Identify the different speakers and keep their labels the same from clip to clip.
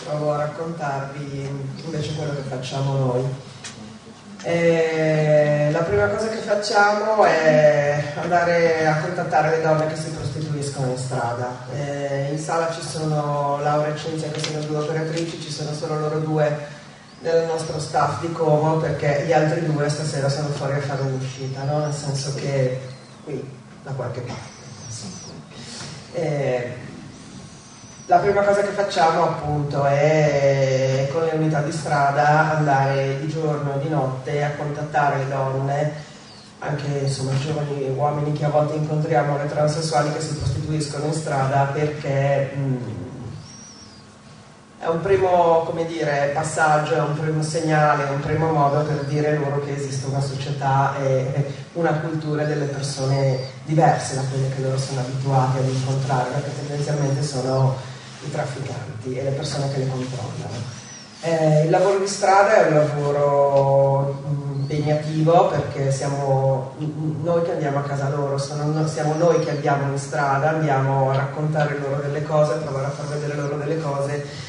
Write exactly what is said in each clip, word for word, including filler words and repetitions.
Speaker 1: provo a raccontarvi invece quello che facciamo noi. E la prima cosa che facciamo è andare a contattare le donne che si prostituiscono in strada. E in sala ci sono Laura e Cinzia, che sono due operatrici, ci sono solo loro due del nostro staff di Como, perché gli altri due stasera sono fuori a fare un'uscita, no? Nel senso che qui da qualche parte. E la prima cosa che facciamo appunto è con le unità di strada andare di giorno e di notte a contattare le donne, anche insomma giovani uomini che a volte incontriamo, le transessuali che si prostituiscono in strada, perché mh, è un primo, come dire, passaggio, è un primo segnale, è un primo modo per dire loro che esiste una società e una cultura delle persone diverse da quelle che loro sono abituati ad incontrare, perché tendenzialmente sono i trafficanti e le persone che le controllano. Eh, il lavoro di strada è un lavoro impegnativo, perché siamo noi che andiamo a casa loro, sono, siamo noi che andiamo in strada, andiamo a raccontare loro delle cose, a provare a far vedere loro delle cose.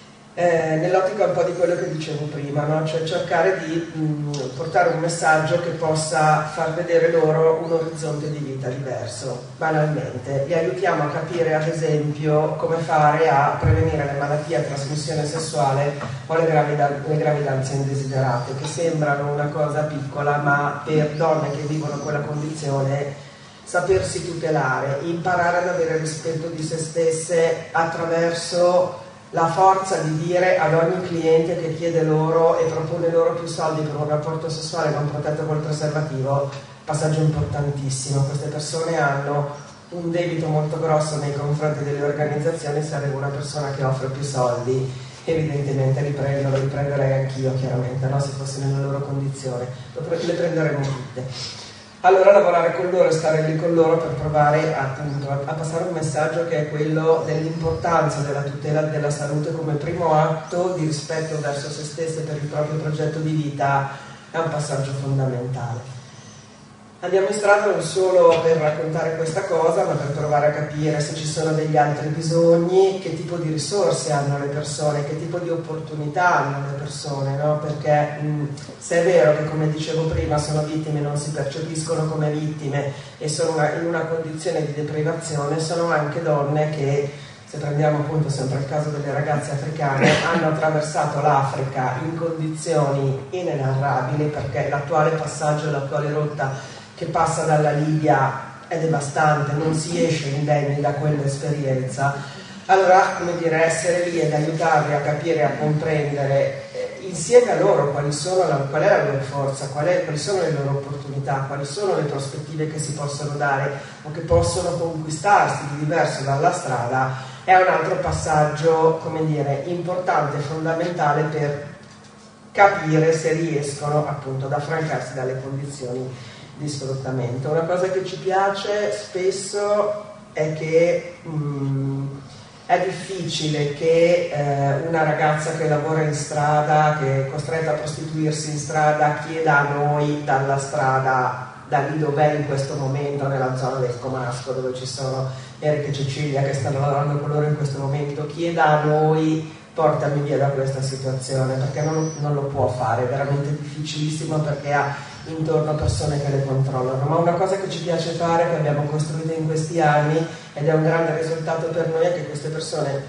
Speaker 1: Eh, nell'ottica un po' di quello che dicevo prima, no? Cioè cercare di mh, portare un messaggio che possa far vedere loro un orizzonte di vita diverso. Banalmente, li aiutiamo a capire ad esempio come fare a prevenire le malattie a trasmissione sessuale o le, gravida- le gravidanze indesiderate, che sembrano una cosa piccola, ma per donne che vivono quella condizione sapersi tutelare, imparare ad avere rispetto di se stesse attraverso la forza di dire ad ogni cliente che chiede loro e propone loro più soldi per un rapporto sessuale non protetto col preservativo, passaggio importantissimo. Queste persone hanno un debito molto grosso nei confronti delle organizzazioni. Se avevo una persona che offre più soldi, evidentemente li prendo, li prenderei anch'io, chiaramente, no? Se fossi nella loro condizione, le prenderemo tutte. Allora lavorare con loro e stare lì con loro per provare appunto a, a passare un messaggio che è quello dell'importanza della tutela della salute come primo atto di rispetto verso se stesse per il proprio progetto di vita, è un passaggio fondamentale. Andiamo in strada non solo per raccontare questa cosa, ma per provare a capire se ci sono degli altri bisogni, che tipo di risorse hanno le persone, che tipo di opportunità hanno le persone, no? Perché mh, se è vero che, come dicevo prima, sono vittime, non si percepiscono come vittime e sono una, in una condizione di deprivazione, sono anche donne che, se prendiamo appunto sempre il caso delle ragazze africane, hanno attraversato l'Africa in condizioni inenarrabili, perché l'attuale passaggio, l'attuale rotta che passa dalla Libia è devastante, non si esce indenni da quell'esperienza. Allora, come dire, essere lì ed aiutarli a capire e a comprendere eh, insieme a loro quali sono la, qual è la loro forza, qual è, quali sono le loro opportunità, quali sono le prospettive che si possono dare o che possono conquistarsi di diverso dalla strada, è un altro passaggio, come dire, importante e fondamentale per capire se riescono appunto ad affrancarsi dalle condizioni di sfruttamento. Una cosa che ci piace spesso è che mh, è difficile che eh, una ragazza che lavora in strada, che è costretta a prostituirsi in strada, chieda a noi dalla strada, da lì dov'è in questo momento, nella zona del Comasco dove ci sono Eric e Cecilia che stanno lavorando con loro in questo momento, chieda a noi portami via da questa situazione, perché non, non lo può fare, è veramente difficilissimo, perché ha intorno persone che le controllano. Ma una cosa che ci piace fare, che abbiamo costruito in questi anni ed è un grande risultato per noi, è che queste persone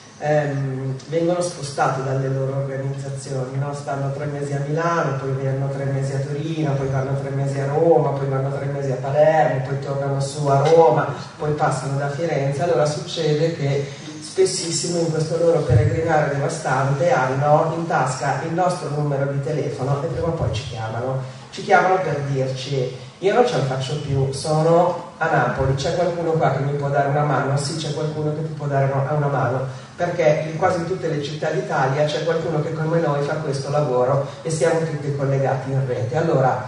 Speaker 1: ehm, vengono spostate dalle loro organizzazioni, no? Stanno tre mesi a Milano, poi vanno tre mesi a Torino, poi vanno tre mesi a Roma, poi vanno tre mesi a Palermo, poi tornano su a Roma, poi passano da Firenze. Allora succede che spessissimo in questo loro peregrinare devastante hanno in tasca il nostro numero di telefono e prima o poi ci chiamano. Ci chiamano per dirci: io non ce la faccio più, sono a Napoli, c'è qualcuno qua che mi può dare una mano? Sì, c'è qualcuno che ti può dare una mano, perché in quasi tutte le città d'Italia c'è qualcuno che come noi fa questo lavoro e siamo tutti collegati in rete. Allora,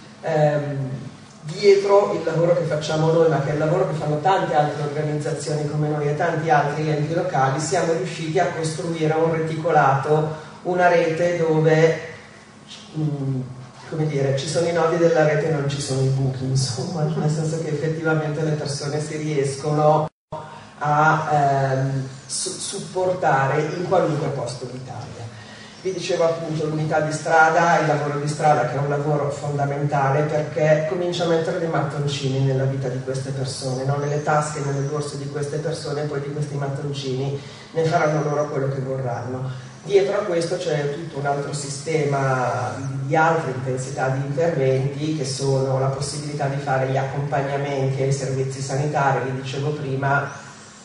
Speaker 1: ehm, dietro il lavoro che facciamo noi, ma che è il lavoro che fanno tante altre organizzazioni come noi e tanti altri enti locali, siamo riusciti a costruire un reticolato, una rete dove mh, come dire, ci sono i nodi della rete e non ci sono i buchi, insomma, nel senso che effettivamente le persone si riescono a ehm, su- supportare in qualunque posto d'Italia. Vi dicevo appunto l'unità di strada, il lavoro di strada che è un lavoro fondamentale perché comincia a mettere dei mattoncini nella vita di queste persone, no? Nelle tasche, nelle borse di queste persone, e poi di questi mattoncini ne faranno loro quello che vorranno. Dietro a questo c'è tutto un altro sistema di altre intensità di interventi che sono la possibilità di fare gli accompagnamenti ai servizi sanitari, vi dicevo prima.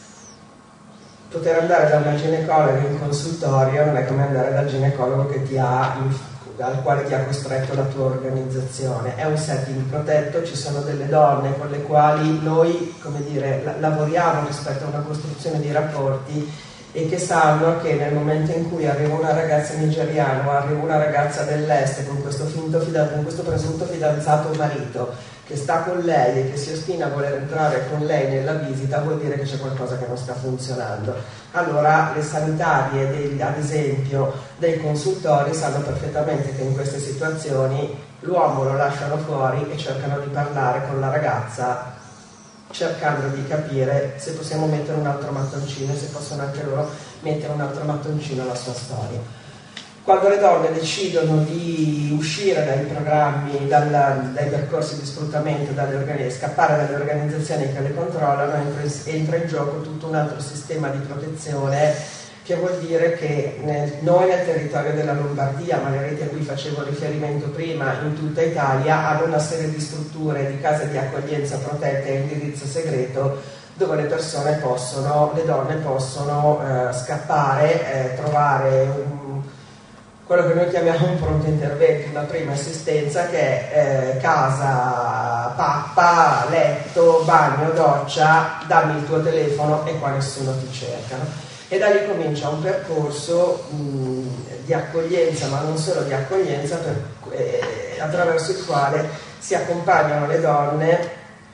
Speaker 1: Poter andare da una ginecologa in consultorio non è come andare dal ginecologo che ti ha, al quale ti ha costretto la tua organizzazione. È un setting protetto, ci sono delle donne con le quali noi, come dire, lavoriamo rispetto a una costruzione di rapporti e che sanno che nel momento in cui arriva una ragazza nigeriana o arriva una ragazza dell'est con questo, finto fidanzato, con questo presunto fidanzato o marito che sta con lei e che si ostina a voler entrare con lei nella visita, vuol dire che c'è qualcosa che non sta funzionando. Allora le sanitarie, dei, ad esempio, dei consultori sanno perfettamente che in queste situazioni l'uomo lo lasciano fuori e cercano di parlare con la ragazza cercando di capire se possiamo mettere un altro mattoncino e se possono anche loro mettere un altro mattoncino alla sua storia. Quando le donne decidono di uscire dai programmi, dal, dai percorsi di sfruttamento, dalle, scappare dalle organizzazioni che le controllano, entra in, entra in gioco tutto un altro sistema di protezione, che vuol dire che nel, noi nel territorio della Lombardia, ma le reti a cui facevo riferimento prima, in tutta Italia, hanno una serie di strutture, di case di accoglienza protette a indirizzo segreto, dove le persone possono, le donne possono eh, scappare, eh, trovare un quello che noi chiamiamo un pronto intervento, una prima assistenza che è eh, casa, pappa, letto, bagno, doccia, dammi il tuo telefono e qua nessuno ti cerca. No? E da lì comincia un percorso mh, di accoglienza, ma non solo di accoglienza, per, eh, attraverso il quale si accompagnano le donne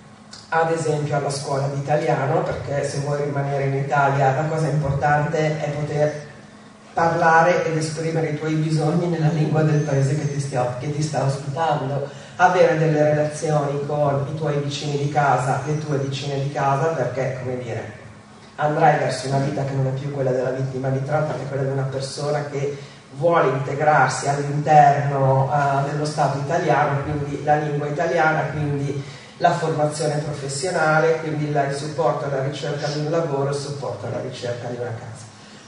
Speaker 1: ad esempio alla scuola di italiano, perché se vuoi rimanere in Italia la cosa importante è poter parlare ed esprimere i tuoi bisogni nella lingua del paese che ti, stia, che ti sta ospitando, avere delle relazioni con i tuoi vicini di casa, le tue vicine di casa, perché, come dire, andrai verso una vita che non è più quella della vittima di tratta, ma è quella di una persona che vuole integrarsi all'interno uh, dello Stato italiano, quindi la lingua italiana, quindi la formazione professionale, quindi il supporto alla ricerca di un lavoro, il supporto alla ricerca di una casa.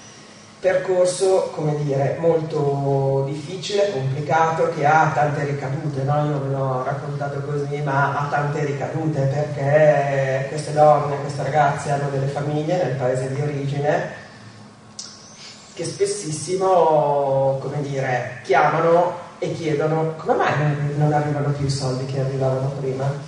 Speaker 1: Percorso, come dire, molto difficile, complicato, che ha tante ricadute, no? Io ve l'ho raccontato così, ma ha tante ricadute perché queste donne, queste ragazze hanno delle famiglie nel paese di origine che spessissimo, come dire, chiamano e chiedono come mai non arrivano più i soldi che arrivavano prima.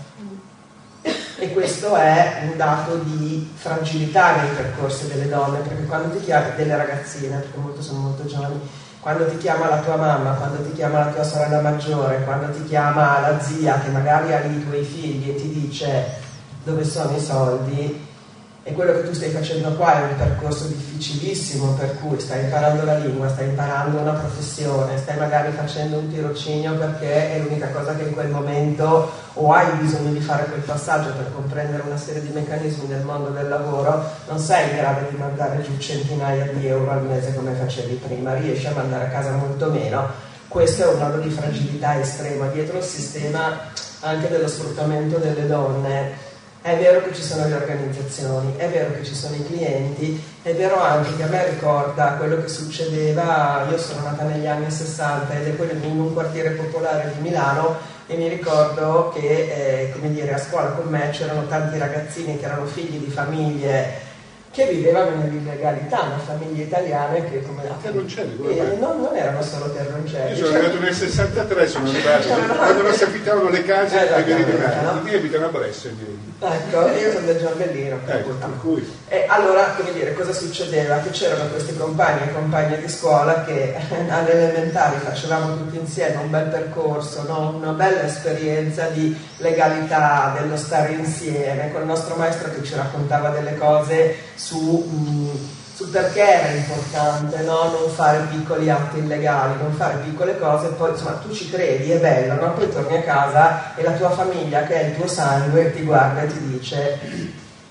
Speaker 1: E questo è un dato di fragilità nei percorsi delle donne, perché quando ti chiami, delle ragazzine, perché molto sono molto giovani, quando ti chiama la tua mamma, quando ti chiama la tua sorella maggiore, quando ti chiama la zia che magari ha lì i tuoi figli e ti dice dove sono i soldi, e quello che tu stai facendo qua è un percorso difficilissimo, per cui stai imparando la lingua, stai imparando una professione, stai magari facendo un tirocinio perché è l'unica cosa che in quel momento, o hai bisogno di fare quel passaggio per comprendere una serie di meccanismi del mondo del lavoro, non sei in grado di mandare giù centinaia di euro al mese come facevi prima, riesci a mandare a casa molto meno. Questo è un nodo di fragilità estrema dietro il sistema anche dello sfruttamento delle donne. È vero che ci sono le organizzazioni, è vero che ci sono i clienti, è vero anche che a me ricorda quello che succedeva, io sono nata negli anni sessanta ed è quello in un quartiere popolare di Milano, e mi ricordo che eh, come dire, a scuola con me c'erano tanti ragazzini che erano figli di famiglie che vivevano nell'illegalità, ma famiglie italiane che come
Speaker 2: a Terroncelli,
Speaker 1: eh, non, non erano solo Terroncelli.
Speaker 2: Io sono arrivato nel sessantatré, sono arrivato quando non si affittavano le case ai meridionali, no? Qui abitano a Brescia.
Speaker 1: Ecco, io sono del Giambellino.
Speaker 2: Ecco, per cui.
Speaker 1: E allora, come dire, cosa succedeva? Che c'erano questi compagni e compagne di scuola che alle elementari facevamo tutti insieme un bel percorso, no? Una bella esperienza di legalità, dello stare insieme, con il nostro maestro che ci raccontava delle cose su, mh, su perché era importante, no? Non fare piccoli atti illegali, non fare piccole cose, poi insomma tu ci credi, è bello, no? Poi torni a casa e la tua famiglia, che è il tuo sangue, ti guarda e ti dice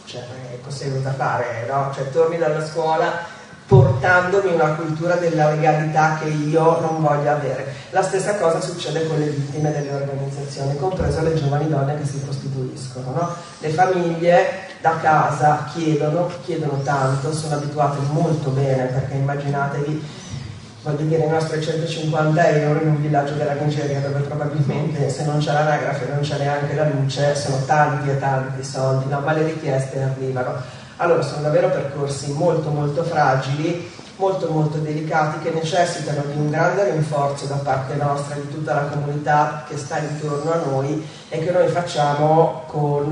Speaker 1: cioè è così da fare, no? Cioè torni dalla scuola portandomi una cultura della legalità che io non voglio avere. La stessa cosa succede con le vittime delle organizzazioni, compreso le giovani donne che si prostituiscono, no? Le famiglie da casa chiedono, chiedono tanto, sono abituate molto bene, perché immaginatevi, voglio dire, i nostri centocinquanta euro in un villaggio della Nigeria, dove probabilmente se non c'è l'anagrafe non c'è neanche la luce, sono tanti e tanti soldi, no? Ma le richieste arrivano. Allora sono davvero percorsi molto molto fragili, molto molto delicati, che necessitano di un grande rinforzo da parte nostra, di tutta la comunità che sta intorno a noi e che noi facciamo con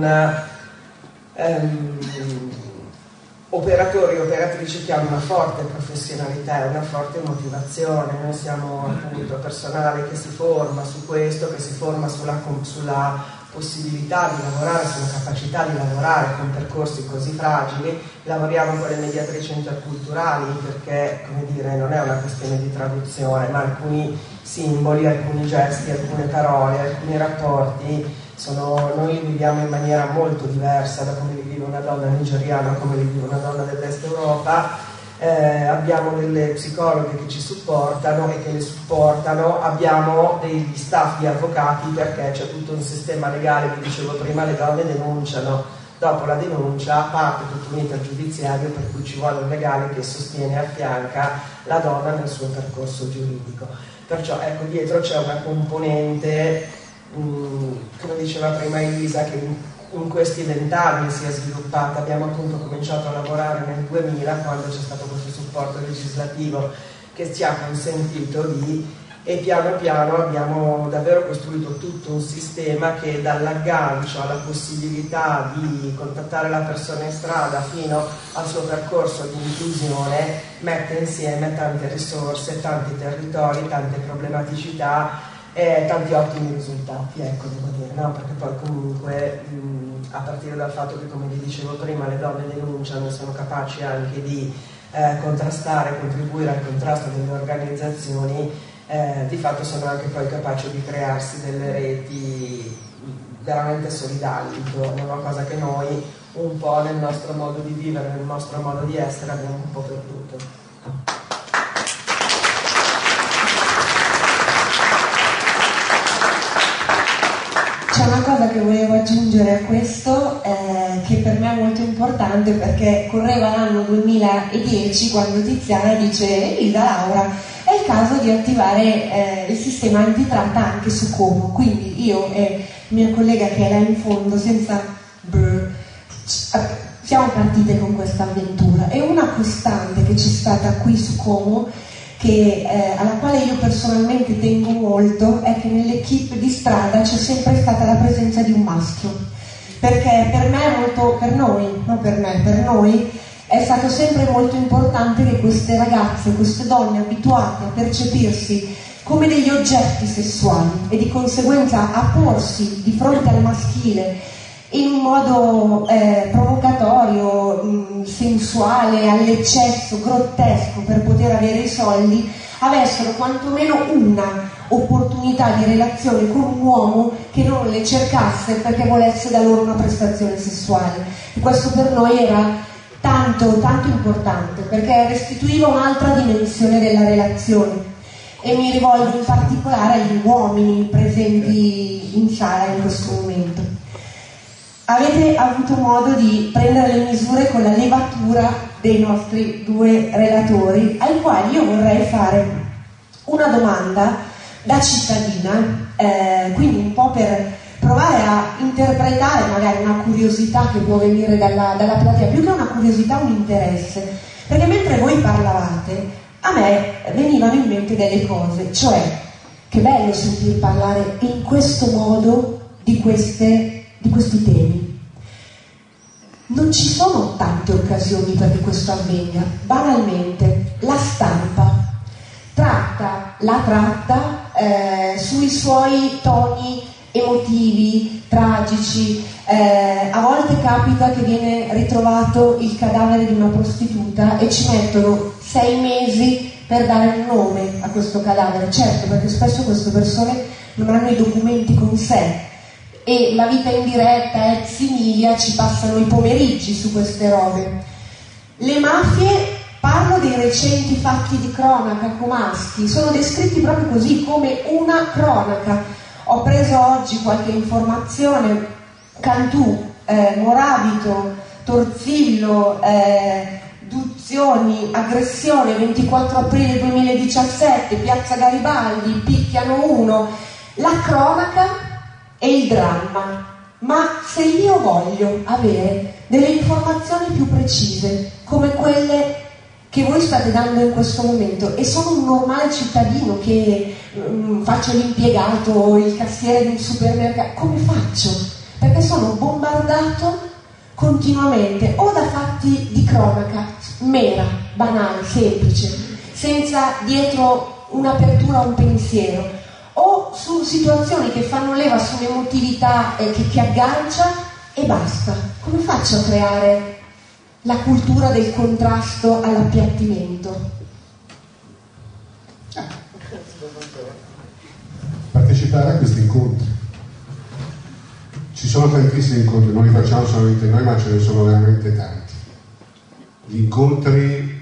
Speaker 1: ehm, operatori e operatrici che hanno una forte professionalità e una forte motivazione. Noi siamo appunto personale che si forma su questo, che si forma sulla, sulla possibilità di lavorare, sulla capacità di lavorare con percorsi così fragili. Lavoriamo con le mediatrici interculturali perché, come dire, non è una questione di traduzione, ma alcuni simboli, alcuni gesti, alcune parole, alcuni rapporti sono, noi viviamo in maniera molto diversa da come li vive una donna nigeriana, come li vive una donna dell'Est Europa. Eh, abbiamo delle psicologhe che ci supportano e che le supportano, abbiamo degli staff di avvocati perché c'è tutto un sistema legale. Vi dicevo prima, le donne denunciano, dopo la denuncia parte tutto un iter giudiziario per cui ci vuole un legale che sostiene e affianca la donna nel suo percorso giuridico. Perciò ecco, dietro c'è una componente, mh, come diceva prima Elisa, che in questi vent'anni si è sviluppata. Abbiamo appunto cominciato a lavorare nel duemila, quando c'è stato questo supporto legislativo che ci ha consentito di, e piano piano abbiamo davvero costruito tutto un sistema che dall'aggancio alla possibilità di contattare la persona in strada fino al suo percorso di inclusione mette insieme tante risorse, tanti territori, tante problematicità e tanti ottimi risultati, ecco, devo dire, no? Perché poi comunque mh, a partire dal fatto che, come vi dicevo prima, le donne denunciano e sono capaci anche di eh, contrastare, contribuire al contrasto delle organizzazioni, eh, di fatto sono anche poi capaci di crearsi delle reti veramente solidali intorno, una cosa che noi un po' nel nostro modo di vivere, nel nostro modo di essere abbiamo un po' perduto.
Speaker 3: C'è una cosa che volevo aggiungere a questo, eh, che per me è molto importante, perché correva l'anno duemiladieci quando Tiziana dice: Elisa, Laura, è il caso di attivare eh, il sistema antitratta anche su Como. Quindi io e mia collega che è là in fondo, senza brr, siamo partite con questa avventura. E una costante che c'è stata qui su Como, che, eh, alla quale io personalmente tengo molto, è che nell'equipe di strada c'è sempre stata la presenza di un maschio, perché per me è molto, per noi, non per me, per noi è stato sempre molto importante che queste ragazze, queste donne abituate a percepirsi come degli oggetti sessuali e di conseguenza a porsi di fronte al maschile in un modo eh, provocatorio, mh, sensuale, all'eccesso, grottesco, per poter avere i soldi, avessero quantomeno una opportunità di relazione con un uomo che non le cercasse perché volesse da loro una prestazione sessuale. E questo per noi era tanto, tanto importante, perché restituiva un'altra dimensione della relazione. E mi rivolgo in particolare agli uomini presenti in sala in questo momento. Avete avuto modo di prendere le misure con la levatura dei nostri due relatori, ai quali io vorrei fare una domanda da cittadina, eh, quindi un po' per provare a interpretare magari una curiosità che può venire dalla, dalla platea, più che una curiosità, un interesse, perché mentre voi parlavate a me venivano in mente delle cose, cioè che bello sentir parlare in questo modo di queste di questi temi. Non ci sono tante occasioni perché questo avvenga. Banalmente la stampa tratta, la tratta eh, sui suoi toni emotivi, tragici, eh, a volte capita che viene ritrovato il cadavere di una prostituta e ci mettono sei mesi per dare un nome a questo cadavere, certo, perché spesso queste persone non hanno i documenti con sé. e La vita in diretta, ex Emilia, ci passano i pomeriggi su queste robe. Le mafie, parlo dei recenti fatti di cronaca comaschi, sono descritti proprio così, come una cronaca. Ho preso oggi qualche informazione: Cantù, eh, Morabito, Torzillo, eh, Duzioni, aggressione ventiquattro aprile duemiladiciassette, Piazza Garibaldi, picchiano uno. La cronaca e il dramma. Ma se io voglio avere delle informazioni più precise, come quelle che voi state dando in questo momento, e sono un normale cittadino che um, faccio l'impiegato, il cassiere di un supermercato, come faccio? Perché sono bombardato continuamente o da fatti di cronaca mera, banale, semplice, senza dietro un'apertura o un pensiero, o su situazioni che fanno leva su un'emotività eh, che, che aggancia e basta. Come faccio a creare la cultura del contrasto all'appiattimento?
Speaker 4: Partecipare a questi incontri. Ci sono tantissimi incontri, non li facciamo solamente noi, ma ce ne sono veramente tanti. Gli incontri,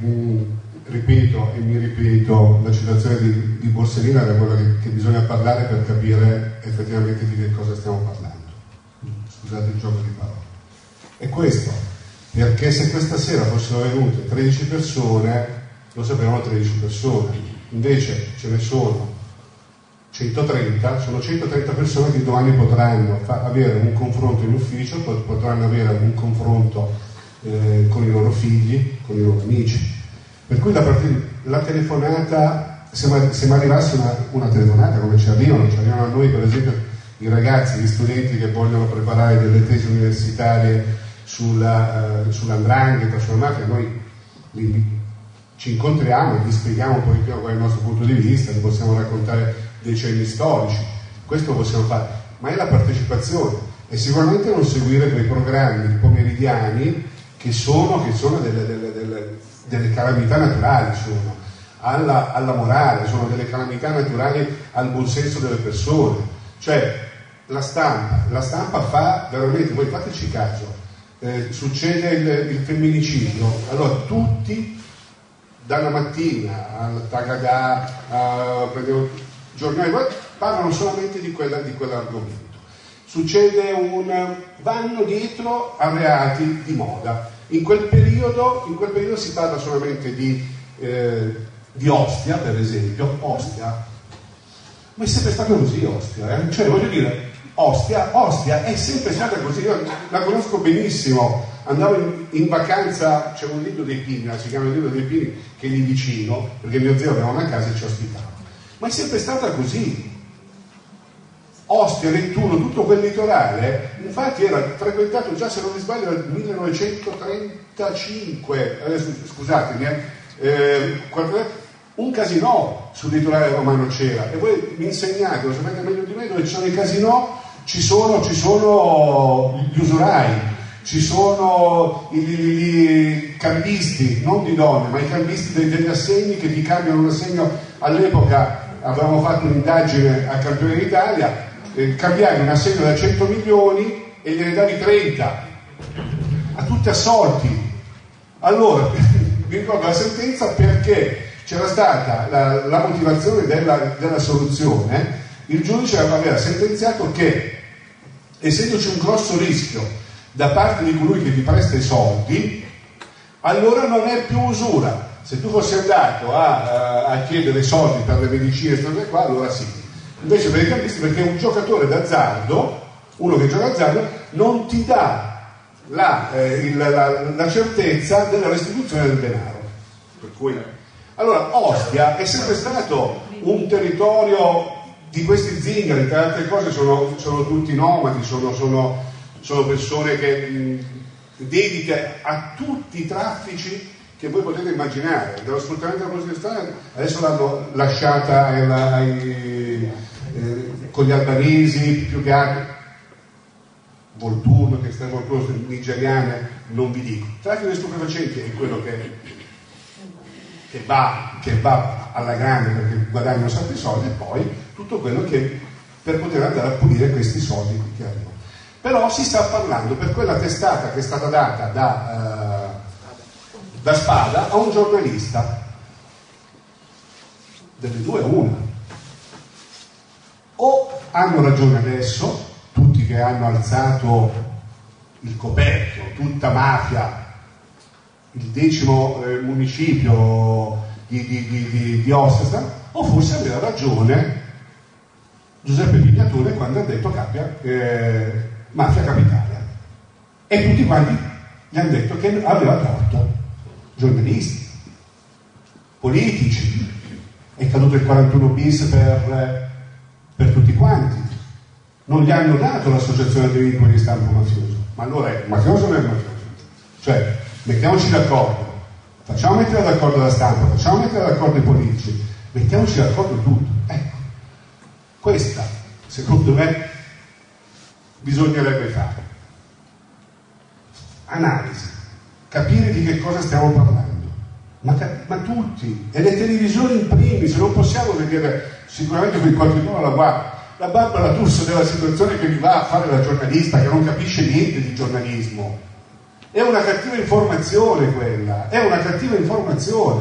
Speaker 4: ripeto e mi ripeto, la citazione di, di Borsellino era quella che, che bisogna parlare per capire effettivamente di che cosa stiamo parlando. Scusate il gioco di parole. È questo, perché se questa sera fossero venute tredici persone, lo sapevano tredici persone, invece ce ne sono centotrenta, sono centotrenta persone che domani potranno fa- avere un confronto in ufficio, potranno avere un confronto eh, con i loro figli, con i loro amici. Per cui la, part- la telefonata, se mi arrivasse una, una telefonata, come ci arrivano, ci arrivano a noi per esempio i ragazzi, gli studenti che vogliono preparare delle tesi universitarie sulla, uh, sull'andrangheta, sulla mafia, noi li, ci incontriamo e gli spieghiamo un pochettino qual è il nostro punto di vista, li possiamo raccontare decenni storici, questo possiamo fare, ma è la partecipazione e sicuramente non seguire quei programmi pomeridiani che sono, che sono delle, delle, delle, delle calamità naturali, sono alla, alla morale, sono delle calamità naturali al buon senso delle persone, cioè la stampa, la stampa fa veramente, voi fateci caso, eh, succede il, il femminicidio, allora tutti dalla mattina al Tagada, a prendere giornali, parlano solamente di, quella, di quell'argomento. Succede un... vanno dietro a reati di moda. In quel periodo, in quel periodo si parla solamente di, eh, di Ostia, per esempio. Ostia, ma è sempre stata così Ostia, eh? Cioè voglio dire, Ostia, Ostia è sempre stata così, io la conosco benissimo, andavo in, in vacanza, c'è un Lido dei Pini, si chiama il Lido dei Pini, che è lì vicino, perché mio zio aveva una casa e ci ospitava. Ma è sempre stata così. Ostia, Nettuno, tutto quel litorale, infatti era frequentato già, se non mi sbaglio, nel millenovecentotrentacinque, eh, scusatemi, eh, un casinò sul litorale romano c'era, e voi mi insegnate, lo sapete meglio di me, dove ci sono i casinò, ci sono, ci sono gli usurai, ci sono i, i, i cambisti, non di donne, ma i cambisti degli, degli assegni che ti cambiano un assegno. All'epoca avevamo fatto un'indagine a Campione d'Italia, eh, cambiavi un assegno da cento milioni e gliene davi trenta, a tutti assolti. Allora, mi ricordo la sentenza perché c'era stata la, la motivazione della, della soluzione, il giudice aveva sentenziato che, essendoci un grosso rischio da parte di colui che ti presta i soldi, allora non è più usura. Se tu fossi andato a, a chiedere soldi per le medicine e cose qua, allora sì. Invece per i campisti, perché un giocatore d'azzardo, uno che gioca d'azzardo, non ti dà la, eh, il, la, la certezza della restituzione del denaro. Per cui, allora, Ostia è sempre stato un territorio di questi zingari, tra altre cose sono, sono tutti nomadi, sono, sono, sono persone che mh, dedicate a tutti i traffici che voi potete immaginare, dello sfruttamento della prostituzione. Adesso l'hanno lasciata ai, ai, eh, con gli albanesi, più che altro Volturno, che sta in Volturno, nigeriane, non vi dico. Il traffico di stupefacenti è quello che, che, va, che va alla grande perché guadagna un sacco di soldi, e poi tutto quello che per poter andare a pulire questi soldi che arrivano. Però si sta parlando per quella testata che è stata data da, uh, da Spada a un giornalista. Delle due una. O hanno ragione adesso tutti che hanno alzato il coperchio, tutta mafia, il decimo eh, municipio di, di, di, di, di Ostia, o forse aveva ragione Giuseppe Pignatone quando ha detto Cappia, eh, mafia capitale, e tutti quanti gli hanno detto che aveva torto, giornalisti, politici, è caduto il quarantuno bis per, per tutti quanti, non gli hanno dato l'associazione dei vincoli di stampo mafioso. Ma allora è mafioso o non è mafioso? Cioè, mettiamoci d'accordo, facciamo mettere d'accordo la stampa, facciamo mettere d'accordo i politici, mettiamoci d'accordo tutto. Ecco, questa, secondo me, bisognerebbe fare. Analisi, capire di che cosa stiamo parlando, ma, ma tutti, e le televisioni in primis, non possiamo vedere, sicuramente qui qualcuno la guarda, la Barbara D'Urso della situazione che gli va a fare la giornalista, che non capisce niente di giornalismo. È una cattiva informazione quella, è una cattiva informazione.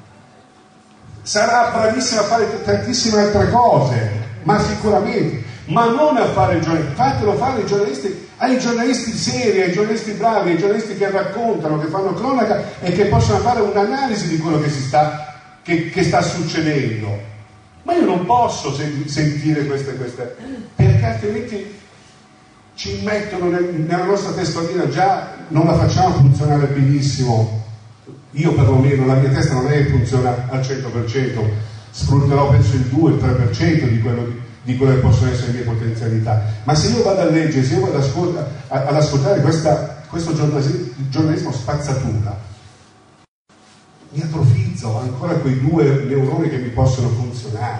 Speaker 4: Sarà bravissima a fare tantissime altre cose, ma sicuramente, ma non a fare il giornalista. Fatelo fare i giornalisti, ai giornalisti seri, ai giornalisti bravi, ai giornalisti che raccontano, che fanno cronaca e che possono fare un'analisi di quello che si sta, che, che sta succedendo. Ma io non posso sen- sentire queste, queste, perché altrimenti ci mettono nel, nella nostra testolina, già non la facciamo funzionare benissimo. Io perlomeno, la mia testa non è che funziona al cento per cento, sfrutterò penso il due, il tre per cento di quello, di, di quello che possono essere le mie potenzialità. Ma se io vado a leggere, se io vado ad ascoltare, ad ascoltare questa, questo giornalismo, giornalismo spazzatura, mi atrofizzo ancora quei due neuroni che mi possono funzionare.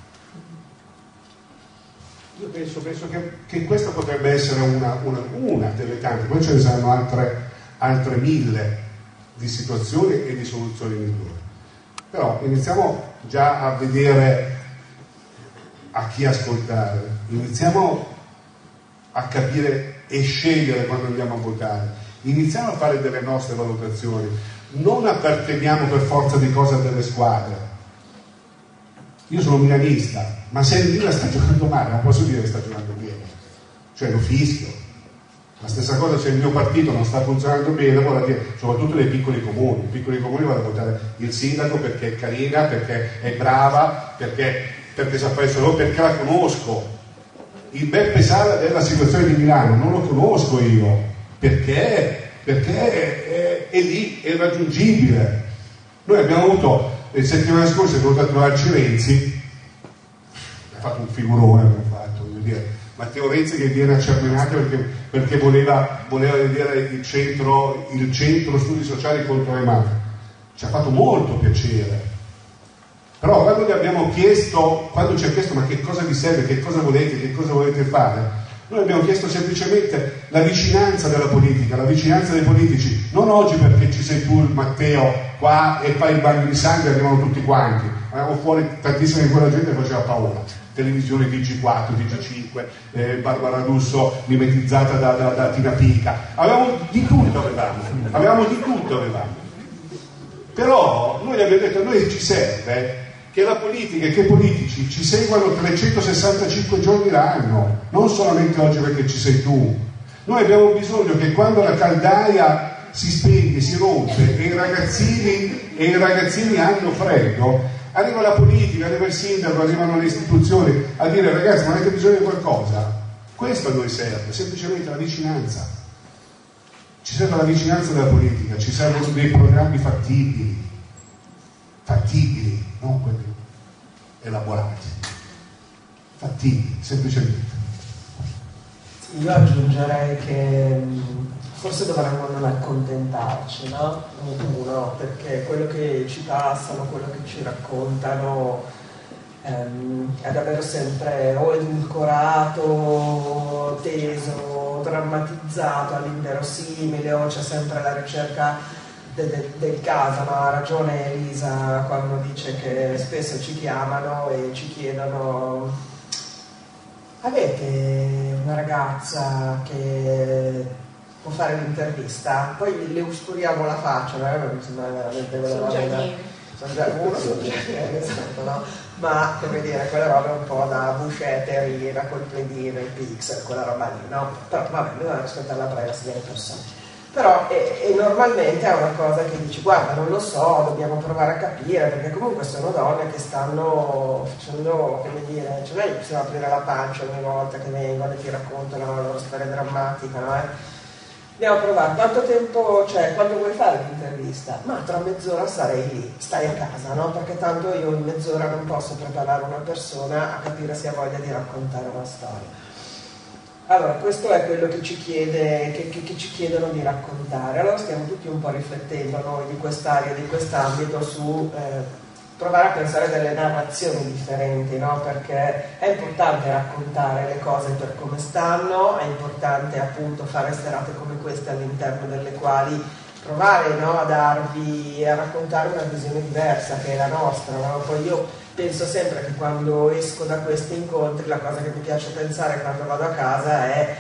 Speaker 4: Io penso, penso che, che questa potrebbe essere una, una, una delle tante, poi ce ne saranno altre, altre mille di situazioni e di soluzioni migliori. Però iniziamo già a vedere a chi ascoltare, iniziamo a capire e scegliere quando andiamo a votare, iniziamo a fare delle nostre valutazioni. Non apparteniamo per forza di cosa delle squadre. Io sono milanista, ma se il Milan sta giocando male non posso dire che sta giocando bene, cioè lo fischio. La stessa cosa, se il mio partito non sta funzionando bene, vuol dire, soprattutto nei piccoli comuni. I piccoli comuni vanno a votare il sindaco perché è carina, perché è brava, perché, perché sa fare solo, perché la conosco. Il Beppe Sala della situazione di Milano non lo conosco io, perché perché è, è lì, è raggiungibile. Noi abbiamo avuto, la settimana scorsa è venuto a trovarci Renzi, ha fatto un figurone, abbiamo fatto, voglio dire, Matteo Renzi che viene a Cerminato perché, perché voleva, voleva vedere il centro, il centro studi sociali contro le mafie. Ci ha fatto molto piacere. Però quando gli abbiamo chiesto, quando ci ha chiesto ma che cosa vi serve, che cosa volete, che cosa volete fare, noi abbiamo chiesto semplicemente la vicinanza della politica, la vicinanza dei politici, non oggi perché ci sei tu, Matteo, qua e fai il bagno di sangue e arrivano tutti quanti. Avevamo fuori tantissima di quella gente che faceva paura. Televisione T G quattro, T G cinque, eh, Barbara D'Urso mimetizzata da, da, da Tina Pica. Avevamo di tutto, avevamo. Avevamo di tutto, avevamo. Però noi abbiamo detto, a noi ci serve che la politica e che i politici ci seguano trecentosessantacinque giorni l'anno, non solamente oggi perché ci sei tu. Noi abbiamo bisogno che quando la caldaia si spegne, si rompe e i ragazzini, e i ragazzini hanno freddo, arriva la politica, arriva il sindaco, arrivano le istituzioni a dire ragazzi ma avete bisogno di qualcosa? Questo a noi serve, semplicemente la vicinanza. Ci serve la vicinanza della politica, ci servono dei programmi fattibili, fattibili, non quelli elaborati, fattibili, semplicemente.
Speaker 1: Io aggiungerei che forse dovremmo non accontentarci, no? Uno, perché quello che ci passano, quello che ci raccontano ehm, è davvero sempre o edulcorato, teso, drammatizzato all'inverosimile, o c'è sempre la ricerca de, de, del caso, ma ha ragione Elisa quando dice che spesso ci chiamano e ci chiedono avete una ragazza che può fare l'intervista? Poi le oscuriamo la faccia, no? Mi sembra veramente quella
Speaker 3: sono
Speaker 1: roba
Speaker 3: già
Speaker 1: da... sono già uno, sono già esatto, no? Ma come dire, quella roba un po' da buscetterina col pledino, il pixel, quella roba lì, no? Però vabbè, bisogna rispettare la privacy delle persone. Però e, e normalmente è una cosa che dici, guarda, non lo so, dobbiamo provare a capire, perché comunque sono donne che stanno facendo, come dire, cioè noi possiamo aprire la pancia ogni volta che vengono e ti raccontano la loro storia drammatica, no? Eh? Abbiamo provato, quanto tempo, cioè, quando vuoi fare l'intervista? Ma tra mezz'ora sarei lì, stai a casa, no? Perché tanto io in mezz'ora non posso preparare una persona a capire se ha voglia di raccontare una storia. Allora, questo è quello che ci, chiede, che, che, che ci chiedono di raccontare. Allora stiamo tutti un po' riflettendo noi di quest'area, di quest'ambito, su eh, provare a pensare delle narrazioni differenti, no? Perché è importante raccontare le cose per come stanno, è importante appunto fare serate come queste all'interno delle quali provare, no? a darvi, a raccontare una visione diversa che è la nostra, no? Poi io penso sempre che quando esco da questi incontri la cosa che mi piace pensare quando vado a casa è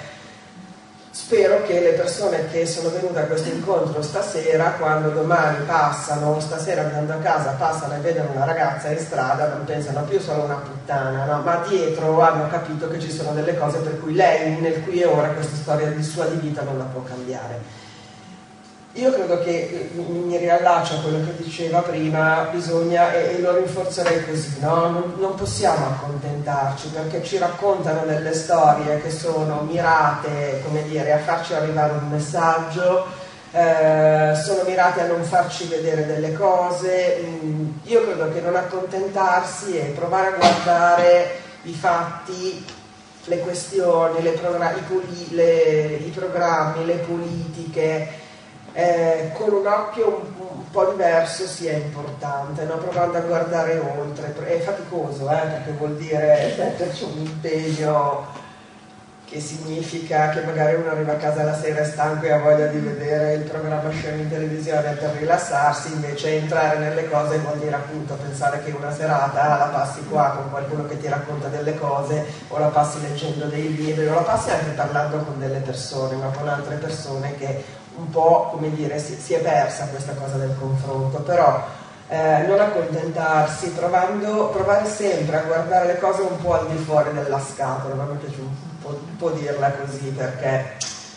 Speaker 1: spero che le persone che sono venute a questo incontro stasera, quando domani passano, stasera andando a casa, passano e vedono una ragazza in strada, non pensano più solo a una puttana, no? Ma dietro hanno capito che ci sono delle cose per cui lei nel qui e ora questa storia di sua di vita non la può cambiare. Io credo che mi riallaccio a quello che diceva prima, bisogna, e, e lo rinforzerei così, no? Non, non possiamo accontentarci perché ci raccontano delle storie che sono mirate, come dire, a farci arrivare un messaggio, eh, sono mirate a non farci vedere delle cose. Io credo che non accontentarsi e provare a guardare i fatti, le questioni, le progra- i, poli- le, i programmi, le politiche, Eh, con un occhio un, un po' diverso sia importante, no? Provando a guardare oltre. È faticoso, eh? Perché vuol dire metterci un impegno che significa che magari uno arriva a casa la sera stanco e ha voglia di vedere il programma sceno in televisione per rilassarsi, invece entrare nelle cose vuol dire appunto pensare che una serata la passi qua con qualcuno che ti racconta delle cose, o la passi leggendo dei libri, o la passi anche parlando con delle persone, ma con altre persone che un po', come dire, si, si è persa questa cosa del confronto, però eh, non accontentarsi, provando, provare sempre a guardare le cose un po' al di fuori della scatola, ma mi piace un po', un po' dirla così, perché